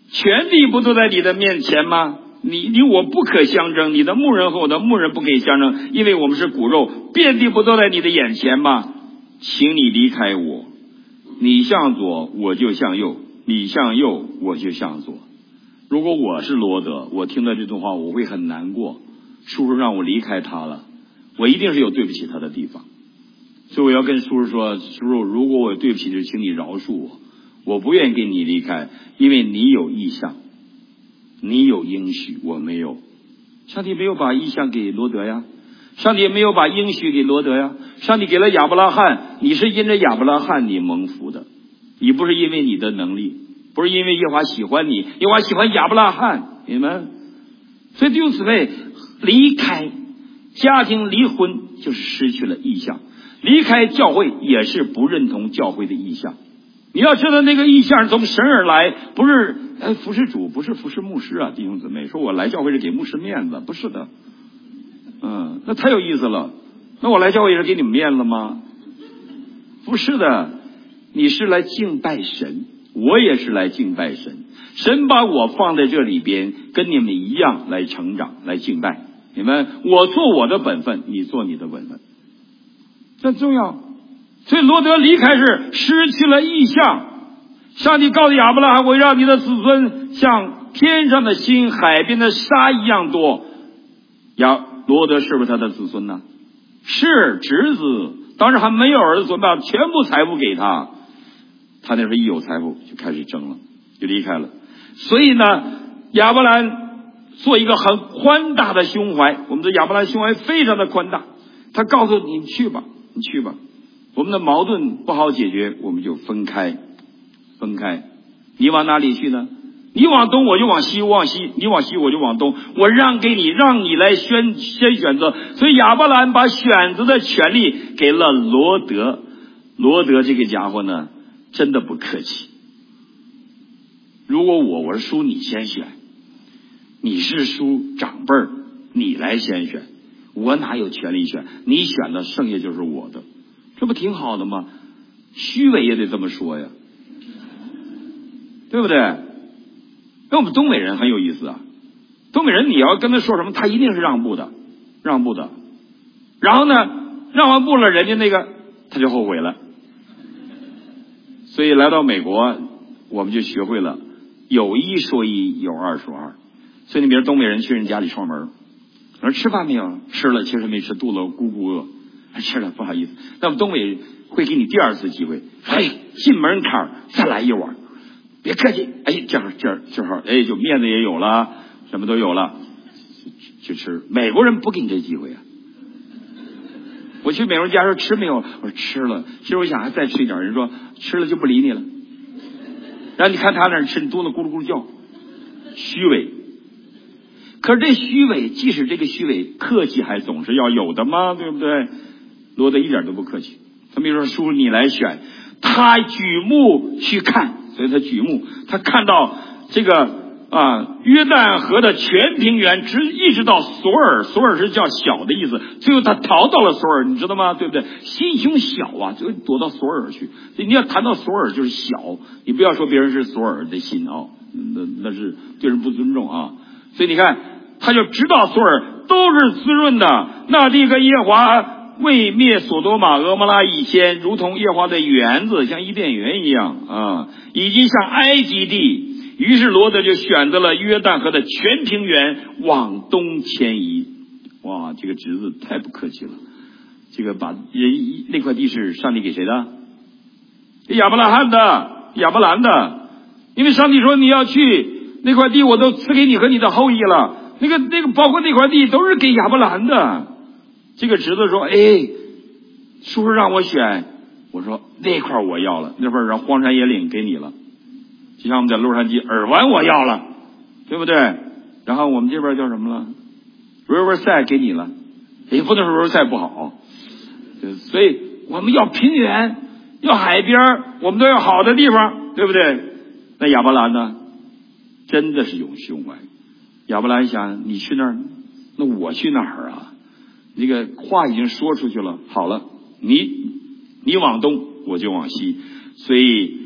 全地不都在你的面前吗？你我不可相争，你的牧人和我的牧人不可以相争，因为我们是骨肉，遍地不都在你的眼前吗？请你离开我，你向左我就向右，你向右我就向左。如果我是罗德，我听到这段话我会很难过，叔叔让我离开他了，我一定是有对不起他的地方，所以我要跟叔叔说，叔叔，如果我对不起就请你饶恕我，我不愿意跟你离开，因为你有意向，你有应许，我没有。上帝没有把意向给罗德呀，上帝没有把应许给罗德呀，上帝给了亚伯拉罕，你是因着亚伯拉罕你蒙福的，你不是因为你的能力，不是因为耶和华喜欢你，耶和华喜欢亚伯拉罕，你们。所以弟兄姊妹，离开家庭离婚就是失去了意向，离开教会也是不认同教会的意向。你要知道那个意向是从神而来，不是服侍主，不是服侍牧师啊，弟兄姊妹，说我来教会是给牧师面子，不是的。那太有意思了，那我来教会也是给你们面子吗？不是的，你是来敬拜神，我也是来敬拜神，神把我放在这里边，跟你们一样来成长，来敬拜你们。我做我的本分，你做你的本分，这重要。所以罗德离开是失去了意向。上帝告诉亚伯拉罕，我让你的子孙像天上的星，海边的沙一样多。罗德是不是他的子孙呢？是侄子，当时还没有儿子，把全部财富给他。他那时候一有财富就开始争了，就离开了。所以呢，亚伯兰做一个很宽大的胸怀，我们的亚伯兰胸怀非常的宽大。他告诉你去吧，你去吧，我们的矛盾不好解决，我们就分开。你往哪里去呢？你往东我就往西，你往西我就往东，我让给你，让你来先选择。所以亚伯兰把选择的权利给了罗德。罗德这个家伙呢，真的不客气。如果我是叔，你先选，你是叔长辈儿，你来先选，我哪有权利选？你选的剩下就是我的，这不挺好的吗？虚伪也得这么说呀，对不对？那我们东北人很有意思啊，东北人你要跟他说什么，他一定是让步的。然后呢，让完步了，人家那个他就后悔了。所以来到美国，我们就学会了有一说一，有二说二。所以你比如东北人去人家里串门，说吃饭没有？吃了，其实没吃，肚子咕咕饿。吃了，不好意思。那么东北人会给你第二次机会，进门槛再来一碗。别客气，正好，就面子也有了，什么都有了，去吃。美国人不给你这机会啊！我去美国人家说吃没有，我说吃了。其实我想还再吃一点，人说吃了就不理你了。然后你看他那儿吃，你肚子咕噜咕噜叫，虚伪。可是这虚伪，即使这个虚伪，客气还总是要有的嘛，对不对？罗德一点都不客气。他没说叔你来选，他举目去看。所以他举目，他看到这个约旦河的全平原，一直到索尔，索尔是叫小的意思。最后他逃到了索尔，你知道吗？对不对？心胸小啊，就躲到索尔去。你要谈到索尔就是小，你不要说别人是索尔的心啊，那是对人不尊重啊。所以你看，他就知道索尔都是滋润的，那地跟耶和华未灭所多玛俄摩拉以前，如同耶和华的园子，像伊甸园一样已经像埃及地。于是罗德就选择了约旦河的全平原往东迁移。哇，这个侄子太不客气了，这个把那块地是上帝给谁的？亚伯拉罕的，亚伯兰的。因为上帝说你要去那块地，我都赐给你和你的后裔了。那个包括那块地都是给亚伯兰的。这个侄子说叔叔让我选，我说那块我要了，那份让荒山野岭给你了，就像我们在洛杉矶耳湾我要了，对不对？然后我们这边叫什么了 Riverside 给你了，也不能说 Riverside 不好，所以我们要平原，要海边，我们都要好的地方，对不对？那亚伯兰呢，真的是有胸怀。亚伯兰想，你去那儿，那我去哪儿啊？这个话已经说出去了，好了，你往东我就往西。所以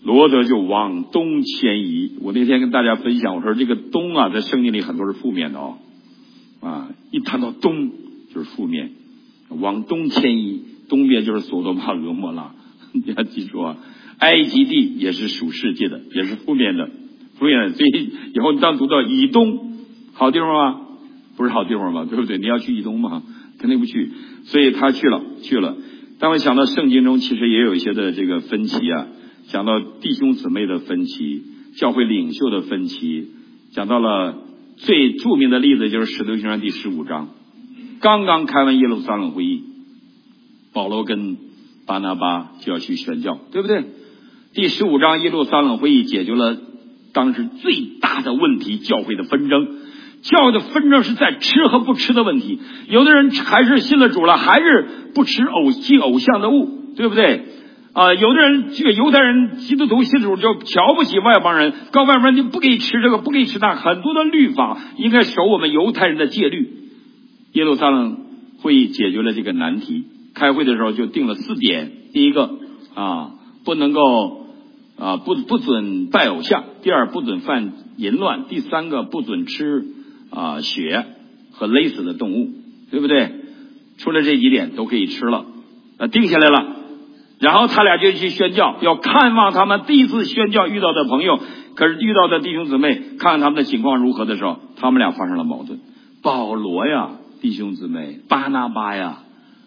罗德就往东迁移。我那天跟大家分享，我说这个东啊，在圣经里很多是负面的一谈到东就是负面，往东迁移，东边就是索多玛、俄摩拉。你要记住啊，埃及地也是属世界的，也是负面的。所以以后你当读到以东，好地方吗？不是好地方吗？对不对？你要去以东吗？肯定不去。所以他去了。当我想到圣经中其实也有一些的这个分歧啊，讲到弟兄姊妹的分歧，教会领袖的分歧，讲到了最著名的例子就是使徒行传第15章，刚刚开完耶路撒冷会议，保罗跟巴拿巴就要去宣教，对不对？第15章耶路撒冷会议解决了当时最大的问题，教会的纷争。教会的纷争是在吃和不吃的问题，有的人还是信了主了，还是不吃祭偶像的物，对不对？有的人这个犹太人基督徒信主就瞧不起外邦人，告外邦人你不可以吃这个，不可以吃那，很多的律法应该守我们犹太人的戒律。耶路撒冷会议解决了这个难题，开会的时候就定了4点。第一个不能够不准拜偶像，第二不准犯淫乱，第三个不准吃血和勒死的动物，对不对？除了这几点都可以吃了，定下来了。然后他俩就去宣教，要看望他们第一次宣教遇到的朋友，可是遇到的弟兄姊妹看看他们的情况如何的时候，他们俩发生了矛盾。保罗呀，弟兄姊妹，巴拿巴呀，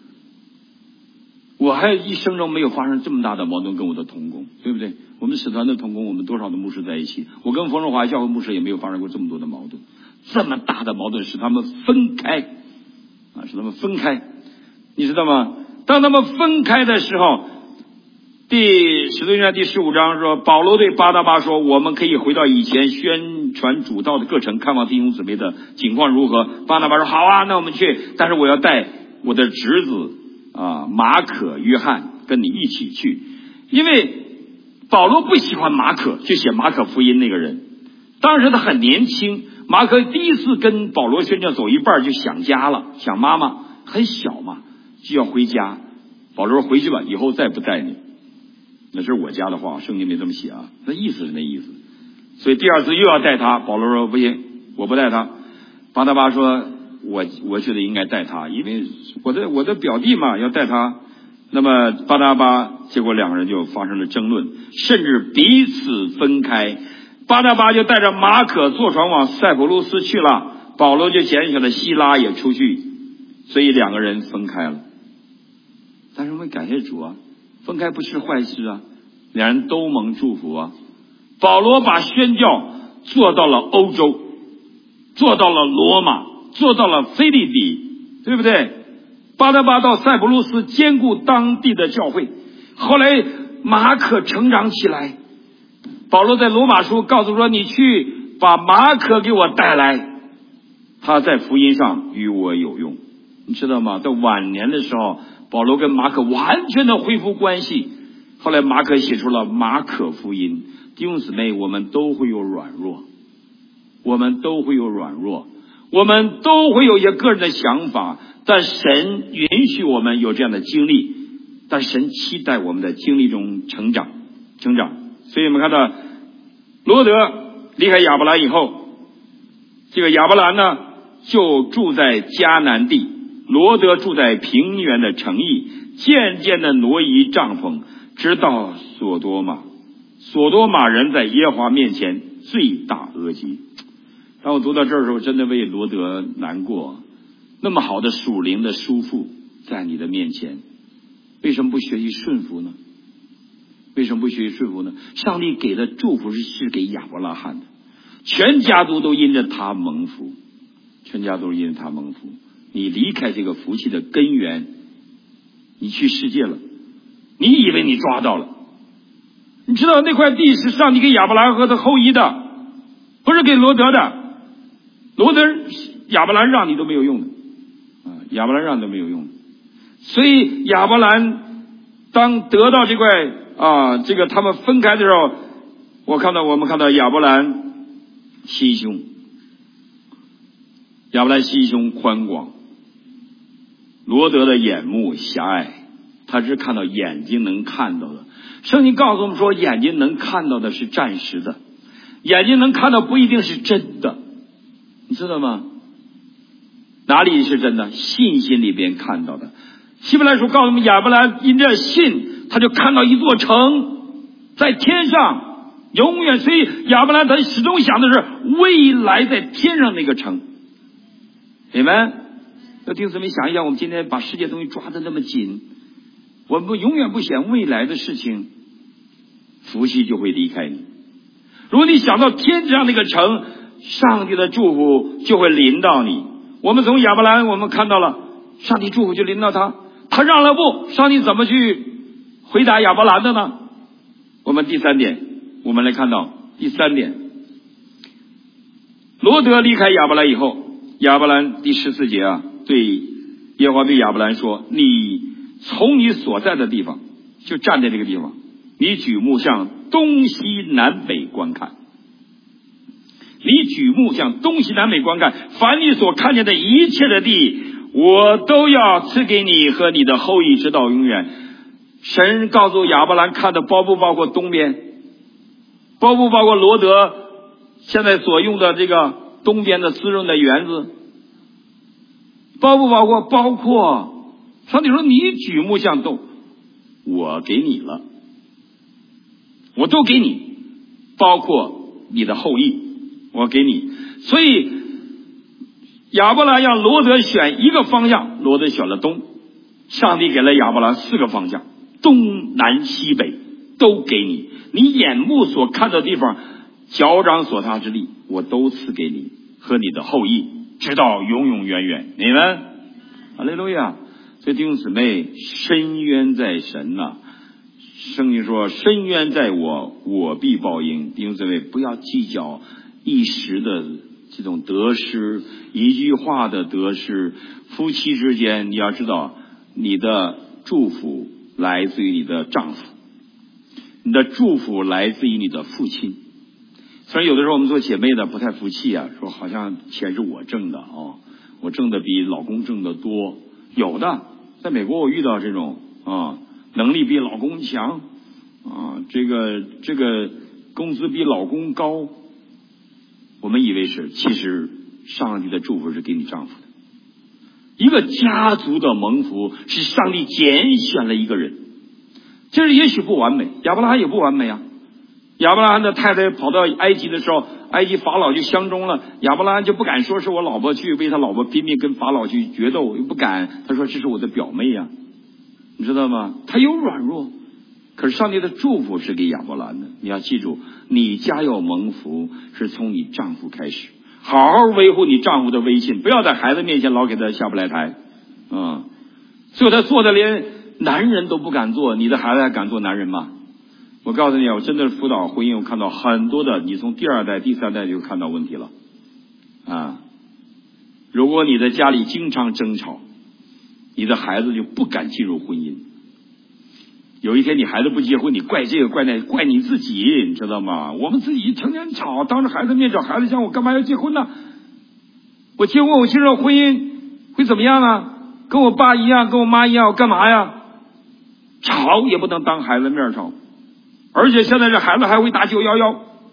我还一生中没有发生这么大的矛盾，跟我的同工，对不对？我们使团的同工，我们多少的牧师在一起，我跟冯荣华教会牧师也没有发生过这么多的矛盾。这么大的矛盾使他们分开你知道吗？当他们分开的时候，使徒行传第15章说，保罗对巴拿巴说，我们可以回到以前宣传主道的各城，看望弟兄姊妹的情况如何。巴拿巴说好啊，那我们去，但是我要带我的侄子马可、约翰跟你一起去，因为保罗不喜欢马可，就写马可福音那个人，当时他很年轻，马可第一次跟保罗宣教走一半就想家了，想妈妈，很小嘛，就要回家。保罗说回去吧，以后再不带你。那是我家的话，圣经没这么写那意思是那意思。所以第二次又要带他，保罗说不行，我不带他。巴拿巴说我觉得应该带他，因为我的表弟嘛，要带他。那么巴拿巴结果两个人就发生了争论，甚至彼此分开。巴拿巴就带着马可坐船往塞浦路斯去了，保罗就拣选了希拉也出去，所以两个人分开了。但是我们感谢主分开不是坏事两人都蒙祝福保罗把宣教做到了欧洲，做到了罗马，做到了腓立比，对不对？巴拿巴到塞浦路斯兼顾当地的教会，后来马可成长起来，保罗在罗马书告诉说，你去把马可给我带来，他在福音上与我有用，你知道吗？在晚年的时候，保罗跟马可完全的恢复关系，后来马可写出了马可福音。弟兄姊妹，我们都会有软弱，我们都会有一些个人的想法，但神允许我们有这样的经历，但神期待我们的经历中成长。所以我们看到罗德离开亚伯兰以后，这个亚伯兰呢就住在迦南地，罗德住在平原的城邑，渐渐的挪移帐篷，直到索多玛。索多玛人在耶和华面前罪大恶极。当我读到这儿的时候，真的为罗德难过，那么好的属灵的叔父在你的面前，为什么不学习顺服呢？上帝给的祝福是给亚伯拉罕的，全家都因着他蒙福，你离开这个福气的根源，你去世界了，你以为你抓到了，你知道那块地是上帝给亚伯拉罕和他后裔的，不是给罗德的。罗德亚伯兰让你都没有用的所以亚伯兰当得到这块这个他们分开的时候，我们看到亚伯兰心胸宽广，罗德的眼目狭隘， 他只看到眼睛能看到的。圣经告诉我们说，眼睛能看到的是暂时的，眼睛能看到不一定是真的，你知道吗？哪里是真的？信心里边看到的。希伯来书告诉我们，亚伯兰因着信，他就看到一座城在天上，永远。所以亚伯兰他始终想的是未来在天上那个城。你们要弟兄姊妹想一想，我们今天把世界东西抓得那么紧，我们永远不想未来的事情，福气就会离开你。如果你想到天上那个城，上帝的祝福就会临到你。我们从亚伯兰我们看到了上帝祝福就临到他，他让了步，上帝怎么去回答亚伯兰的呢？我们第三点，我们来看到第三点，罗德离开亚伯兰以后，亚伯兰第14节啊，对耶和华对亚伯兰说，你从你所在的地方，就站在这个地方，你举目向东西南北观看，你举目向东西南北观看，凡你所看见的一切的地，我都要赐给你和你的后裔直到永远。神告诉亚伯兰看的包不包括东边，包不包括罗德现在所用的这个东边的滋润的园子，包不包括？包括。上帝说你举目向东，我给你了，我都给你，包括你的后裔，我给你。所以亚伯兰让罗德选一个方向，罗德选了东。上帝给了亚伯兰4个方向，东南西北都给你，你眼目所看的地方，脚掌所踏之地，我都赐给你和你的后裔，直到永永远远。你们哈利路亚。所以弟兄姊妹，深渊在神啊，圣经说深渊在我，我必报应。弟兄姊妹，不要计较一时的这种得失，一句话的得失。夫妻之间，你要知道，你的祝福来自于你的丈夫，你的祝福来自于你的父亲。虽然有的时候我们做姐妹的不太服气啊，说好像钱是我挣的哦，我挣的比老公挣的多。有的，在美国我遇到这种能力比老公强这个工资比老公高，我们以为是，其实上帝的祝福是给你丈夫的。一个家族的蒙福是上帝拣选了一个人，这是也许不完美，亚伯拉罕也不完美啊。亚伯拉罕的太太跑到埃及的时候，埃及法老就相中了，亚伯拉罕就不敢说是我老婆，去为他老婆拼命跟法老去决斗，又不敢，他说这是我的表妹啊，你知道吗？他有软弱，可是上帝的祝福是给亚伯兰的。你要记住，你家有蒙福是从你丈夫开始，好好维护你丈夫的威信，不要在孩子面前老给他下不来台最后他做的连男人都不敢做，你的孩子还敢做男人吗？我告诉你，我真的辅导婚姻，我看到很多的，你从第2代、第3代就看到问题了如果你在家里经常争吵，你的孩子就不敢进入婚姻。有一天你孩子不结婚，你怪这个怪那，怪你自己，你知道吗？我们自己成天吵，当着孩子面吵，孩子想我干嘛要结婚呢？我结婚，我进入婚姻会怎么样啊？跟我爸一样，跟我妈一样，我干嘛呀？吵也不能当孩子面吵，而且现在这孩子还会打911。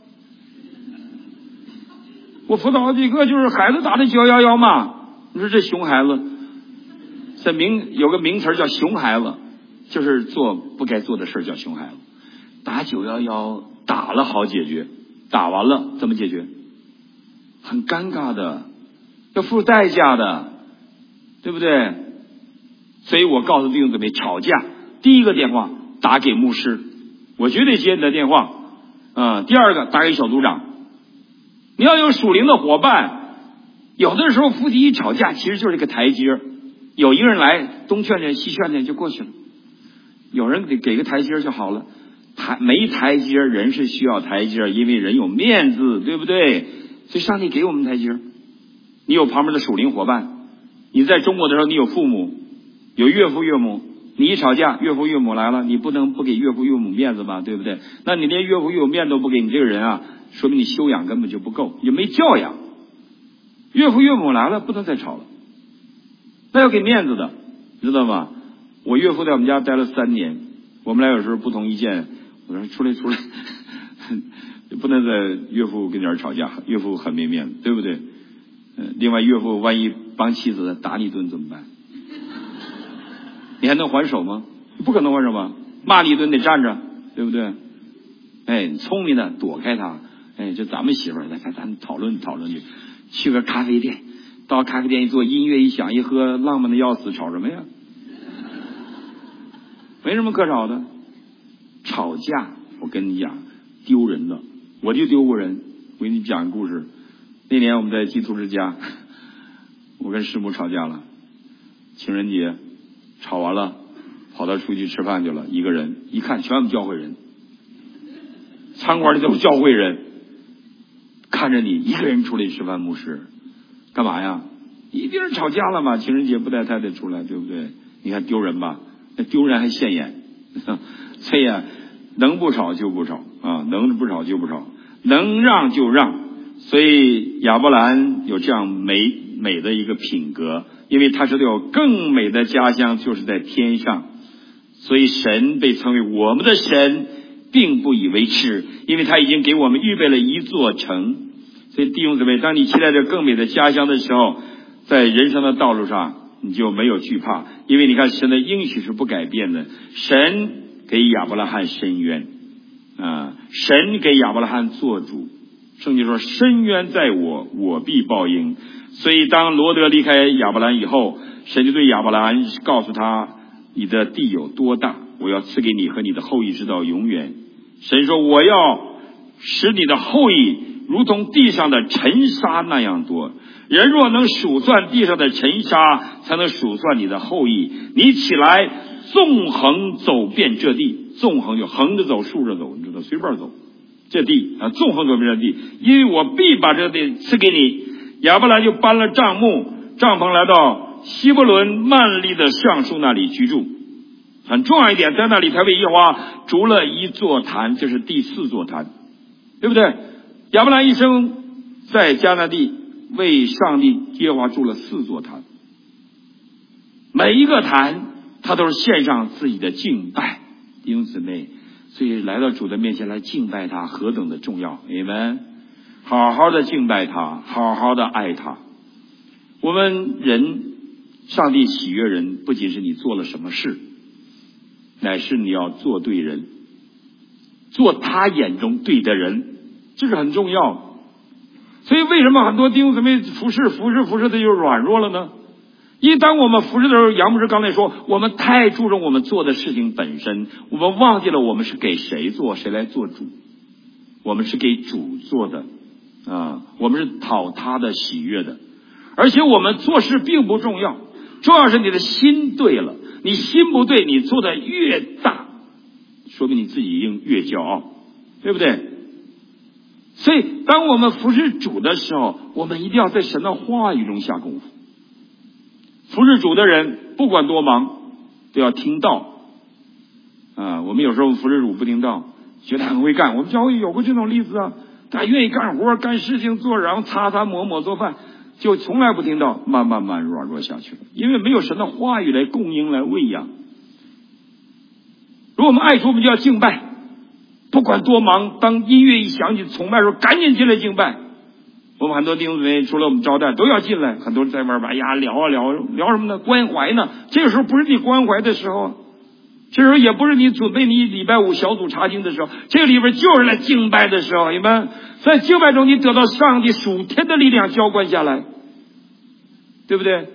我辅导好几个就是孩子打的911嘛，你说这熊孩子，有个名词叫熊孩子，就是做不该做的事叫熊孩子。打911打了好解决，打完了怎么解决？很尴尬的，要付代价的，对不对？所以我告诉弟兄姊妹，吵架第一个电话打给牧师，我绝对接你的电话第二个打给小组长。你要有属灵的伙伴，有的时候夫妻一吵架其实就是一个台阶，有一个人来东劝劝西劝劝就过去了，有人给个台阶就好了。没台阶，人是需要台阶，因为人有面子，对不对？所以上帝给我们台阶。你有旁边的属灵伙伴，你在中国的时候你有父母，有岳父岳母，你一吵架岳父岳母来了，你不能不给岳父岳母面子吧，对不对？那你连岳父岳母面子都不给，你这个人啊，说明你修养根本就不够，也没教养。岳父岳母来了不能再吵了，那要给面子的，知道吗？ 我岳父在我们家待了3年，我们俩有时候不同意见，我说出来，不能在岳父跟前吵架，岳父很没面子，对不对？另外岳父万一帮妻子打你一顿怎么办？你还能还手吗？不可能还手吧？骂你一顿得站着，对不对？聪明的躲开他。就咱们媳妇儿，咱讨论去个咖啡店，到咖啡店一坐，音乐一响一喝，浪漫的要死，吵什么呀？没什么可吵的。吵架，我跟你讲，丢人的，我就丢过人。我给你讲个故事。那年我们在基督之家，我跟师母吵架了，情人节吵完了，跑到出去吃饭去了，一个人，一看全是教会人，餐馆里都是教会人，看着你一个人出来吃饭，牧师干嘛呀？一定是吵架了嘛，情人节不带太太出来，对不对？你看丢人吧，那丢人还现眼。所以能不吵就不吵啊，能不吵就不吵，能让就让。所以亚伯兰有这样美的一个品格，因为他知道有更美的家乡就是在天上，所以神被称为我们的神，并不以为耻，因为他已经给我们预备了一座城。所以弟兄姊妹，当你期待着更美的家乡的时候，在人生的道路上你就没有惧怕，因为你看神的应许是不改变的。神给亚伯拉罕伸冤神给亚伯拉罕做主，圣经说伸冤在我，我必报应。所以当罗德离开亚伯兰以后，神就对亚伯兰告诉他，你的地有多大，我要赐给你和你的后裔直到永远。神说我要使你的后裔如同地上的尘沙那样多，人若能数算地上的尘沙，才能数算你的后裔。你起来纵横走遍这地，纵横就横着走竖着走，你知道，随便走这地纵横走遍这地，因为我必把这地赐给你。亚伯兰就搬了帐篷来到希伯伦曼利的橡树那里居住。很重要一点，在那里他为耶和华筑了一座坛，这是第4座坛，对不对？亚伯兰一生在迦南地为上帝耶和华筑了4座坛，每一个坛他都是献上自己的敬拜。弟兄姊妹，所以来到主的面前来敬拜他何等的重要，你们好好的敬拜他，好好的爱他。我们人，上帝喜悦人，不仅是你做了什么事，乃是你要做对人，做他眼中对的人，这是很重要。所以为什么很多弟兄姊妹服侍的就软弱了呢？因为当我们服侍的时候，杨牧师刚才说，我们太注重我们做的事情本身，我们忘记了我们是给谁做，谁来做主。我们是给主做的我们是讨他的喜悦的。而且我们做事并不重要，重要是你的心对了。你心不对，你做的越大，说明你自己越骄傲，对不对？所以当我们服侍主的时候，我们一定要在神的话语中下功夫。服侍主的人不管多忙都要听道我们有时候服侍主不听道，觉得很会干。我们教会有过这种例子他愿意干活干事情做，然后擦抹做饭，就从来不听道，慢慢软弱下去了，因为没有神的话语来供应来喂养。如果我们爱主，我们就要敬拜，不管多忙，当音乐一响起崇拜的时候赶紧进来敬拜。我们很多弟兄姊妹除了我们招待都要进来，很多人在外边聊什么呢？关怀呢？这个时候不是你关怀的时候，这时候也不是你准备你礼拜5小组查经的时候，这个里边就是来敬拜的时候。你们在敬拜中你得到上帝属天的力量浇灌下来，对不对？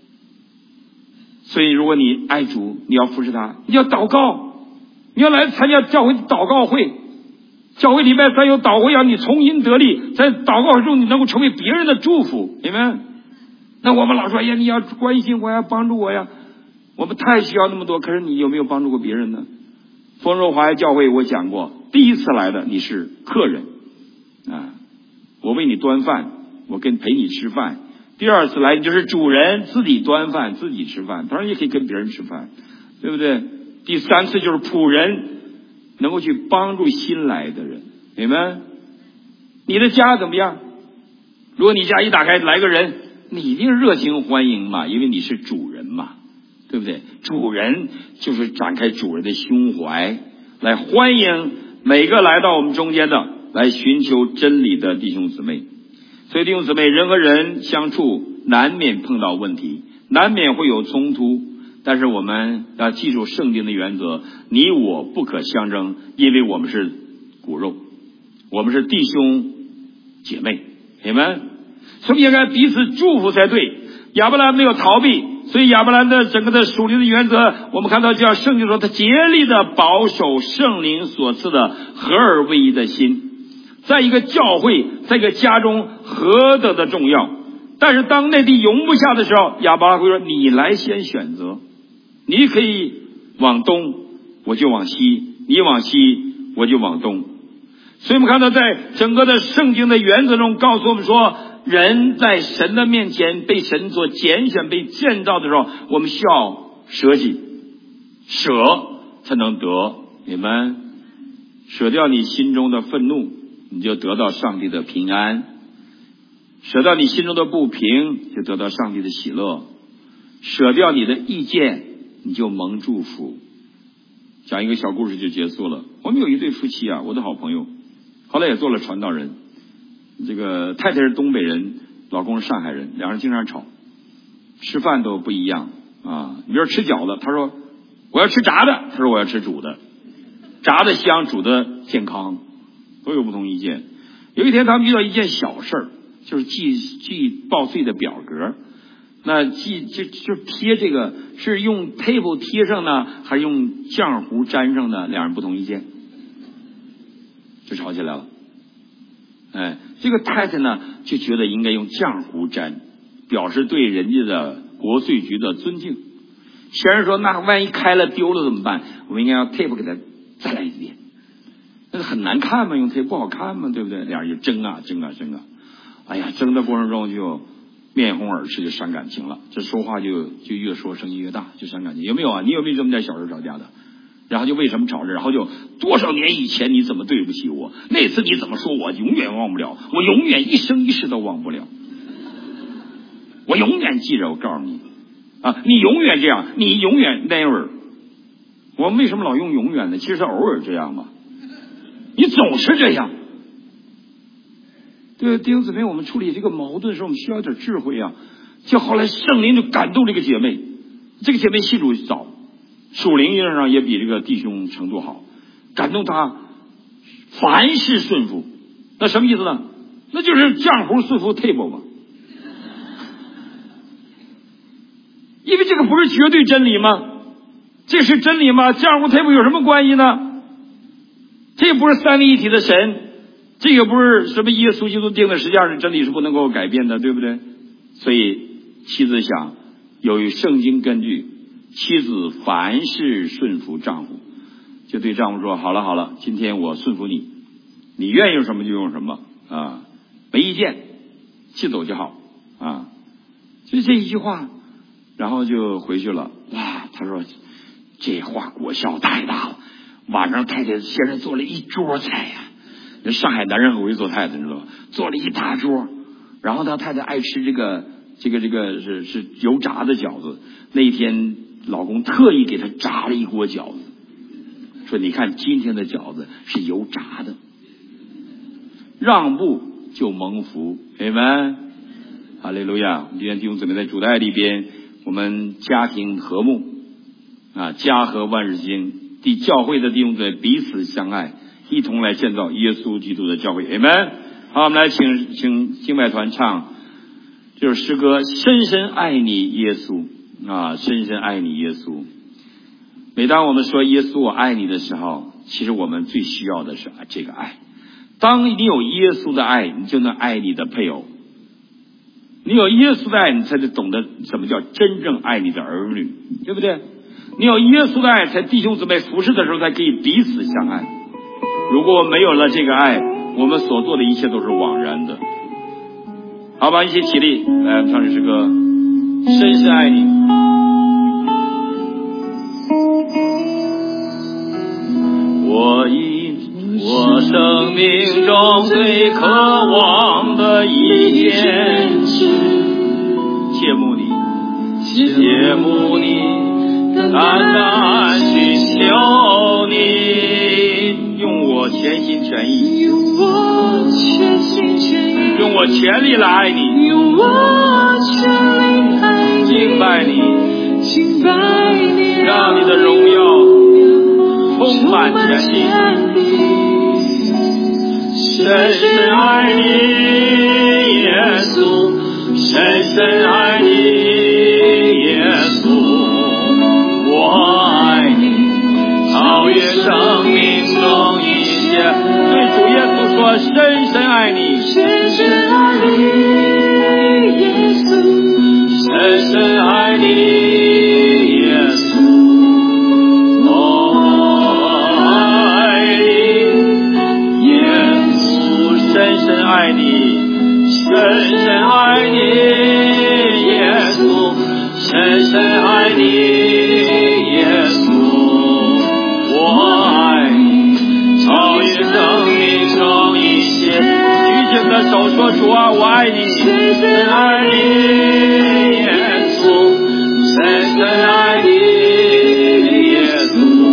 所以如果你爱主，你要服侍他，你要祷告，你要来参加教会祷告会，教会礼拜3有祷会，让你重新得力，在祷告会中你能够成为别人的祝福。你们那我们老说你要关心我呀，帮助我呀，我们太需要那么多，可是你有没有帮助过别人呢？丰润华教会我讲过，第一次来的你是客人我为你端饭，我陪你吃饭。第二次来你就是主人，自己端饭自己吃饭，当然也可以跟别人吃饭，对不对？第3次就是仆人，能够去帮助新来的人。你们你的家怎么样？如果你家一打开来个人，你一定热情欢迎嘛，因为你是主人嘛， 对不对？主人就是展开主人的胸怀，来欢迎每个来到我们中间的来寻求真理的弟兄姊妹。所以弟兄姊妹，人和人相处难免碰到问题，难免会有冲突，但是我们要记住圣经的原则，你我不可相争，因为我们是骨肉，我们是弟兄姐妹，你们所以应该彼此祝福才对。亚伯兰没有逃避，所以亚伯兰的整个的属灵的原则，我们看到叫圣经说他竭力的保守圣灵所赐的合而为一的心，在一个教会，在一个家中何等的重要。但是当那地容不下的时候，亚伯拉罕会说你来先选择，你可以往东我就往西，你往西我就往东。所以我们看到在整个的圣经的原则中告诉我们说，人在神的面前被神所拣选被建造的时候，我们需要舍己，舍才能得。你们舍掉你心中的愤怒，你就得到上帝的平安；舍掉你心中的不平，就得到上帝的喜乐；舍掉你的意见，你就蒙祝福。讲一个小故事就结束了。我们有一对夫妻啊，我的好朋友，后来也做了传道人。这个太太是东北人，老公是上海人，两人经常吵，吃饭都不一样啊。你比如吃饺子，他说我要吃炸的，他说我要吃煮的，炸的香，煮的健康，都有不同意见。有一天他们遇到一件小事儿，就是寄报税的表格，那就贴这个是用 table 贴上呢，还是用浆糊粘上呢？两人不同意见，就吵起来了。这个太太呢就觉得应该用浆糊粘，表示对人家的国税局的尊敬。先生说那万一开了丢了怎么办？我们应该要 tape 给他再来一遍，那很难看嘛，用 tape 不好看嘛，对不对？俩人就争啊。哎呀，争的过程中就面红耳赤，就伤感情了。这说话就越说声音越大，就伤感情。有没有啊？你有没有这么点小事吵架的？然后就为什么吵着？然后就多少年以前你怎么对不起我？那次你怎么说我永远忘不了，我永远一生一世都忘不了，我永远记着。我告诉你啊，你永远这样，你永远 never。我们为什么老用永远呢？其实是偶尔这样嘛，你总是这样。对，弟兄姊妹，我们处理这个矛盾的时候，我们需要点智慧啊。就后来圣灵就感动这个姐妹，这个姐妹信主早，属灵上也比这个弟兄程度好，感动他凡事顺服。那什么意思呢？那就是浆糊顺服 table 嘛。因为这个不是绝对真理吗？这是真理吗？浆糊 table 有什么关系呢？这不是三位一体的神，这个不是什么耶稣基督定的十架是真理，是不能够改变的，对不对？所以妻子想有圣经根据，妻子凡事顺服丈夫，就对丈夫说好了，今天我顺服你，你愿意用什么就用什么啊，没意见，气走就好啊。就这一句话，然后就回去了。哇，他说这话果效太大了。晚上太太先生做了一桌菜呀，那上海男人很会做菜的，你知道吗？做了一大桌，然后他太太爱吃这个是油炸的饺子。那一天老公特意给他炸了一锅饺子，说你看今天的饺子是油炸的。让步就蒙福，阿们，哈利路亚。今天弟兄姊妹在主的爱里边，我们家庭和睦啊，家和万事兴。教会的弟兄姊妹彼此相爱，一同来建造耶稣基督的教会，阿们。好，我们来请敬拜团唱，就是诗歌深深爱你耶稣啊，深深爱你耶稣。每当我们说耶稣我爱你的时候，其实我们最需要的是这个爱。当你有耶稣的爱，你就能爱你的配偶。你有耶稣的爱，你才懂得什么叫真正爱你的儿女，对不对？你有耶稣的爱，才弟兄姊妹服侍的时候才可以彼此相爱。如果没有了这个爱，我们所做的一切都是枉然的。好吧，一起起立来唱这首歌，深深爱你。我生命中最渴望的一件事，切慕你单单寻求你，用我全心全意， 用我全心全意， 用我全力来爱你， 用我全力爱你， 敬拜你， 敬拜你， 让你的荣耀充满全地。深深爱你，耶稣，深深爱你，耶稣，我爱你，超越生命中一切。对主耶稣说，深深爱你， 深深爱你，耶稣， 深深爱你，耶稣，深深爱你，深深爱你，耶稣，深深爱你，耶稣，我爱你，超越生命中一切。举起的手说，主啊，我爱你， 深深爱你， 耶稣，深深爱你，耶稣。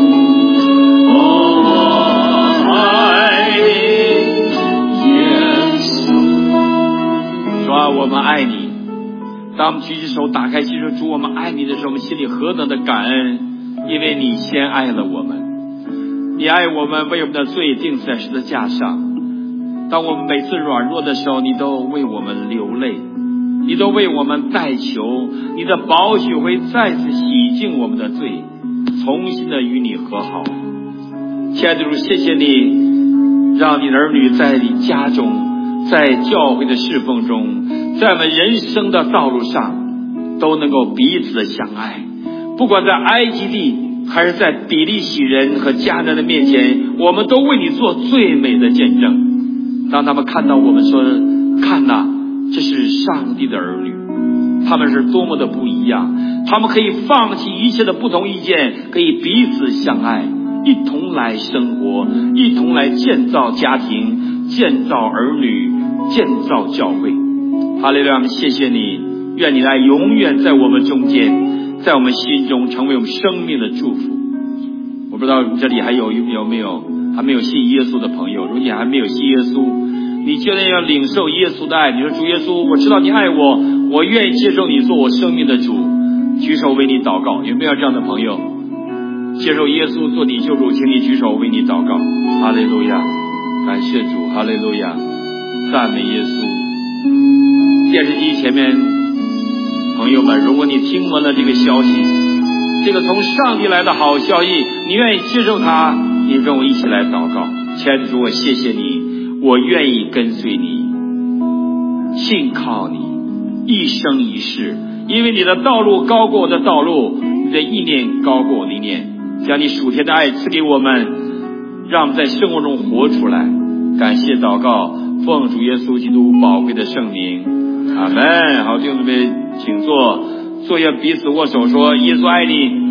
我们爱你。当我们举起手打开心说，主我们爱你的时候，我们心里何等的感恩，因为你先爱了我们，你爱我们，为我们的罪钉死在十字架上。当我们每次软弱的时候，你都为我们流泪，你都为我们代求，你的宝血会再次洗净我们的罪，重新的与你和好。亲爱的主，谢谢你让你的儿女在你家中，在教会的侍奉中，在我们人生的道路上都能够彼此的相爱。不管在埃及地还是在比利洗人和迦南的面前，我们都为你做最美的见证。当他们看到我们说，看哪，这是上帝的儿女，他们是多么的不一样，他们可以放弃一切的不同意见，可以彼此相爱，一同来生活，一同来建造家庭，建造儿女，建造教会。哈利路亚，谢谢你，愿你来永远在我们中间，在我们心中成为我们生命的祝福。我不知道这里还有没有还没有信耶稣的朋友，如果你还没有信耶稣，你觉得要领受耶稣的爱，你说主耶稣，我知道你爱我，我愿意接受你做我生命的主，举手为你祷告。有没有这样的朋友接受耶稣做你救主？请你举手为你祷告。哈利路亚，感谢主，哈利路亚，赞美耶稣。电视机前面朋友们，如果你听闻了这个消息，这个从上帝来的好消息，你愿意接受它，你跟我一起来祷告。亲爱的主，我谢谢你，我愿意跟随你，信靠你一生一世，因为你的道路高过我的道路，你的意念高过我的意念，将你属天的爱赐给我们，让我们在生活中活出来。感谢祷告，奉主耶稣基督宝贵的圣名，阿门。好，弟兄姊妹请坐，坐下，彼此握手，说耶稣爱你。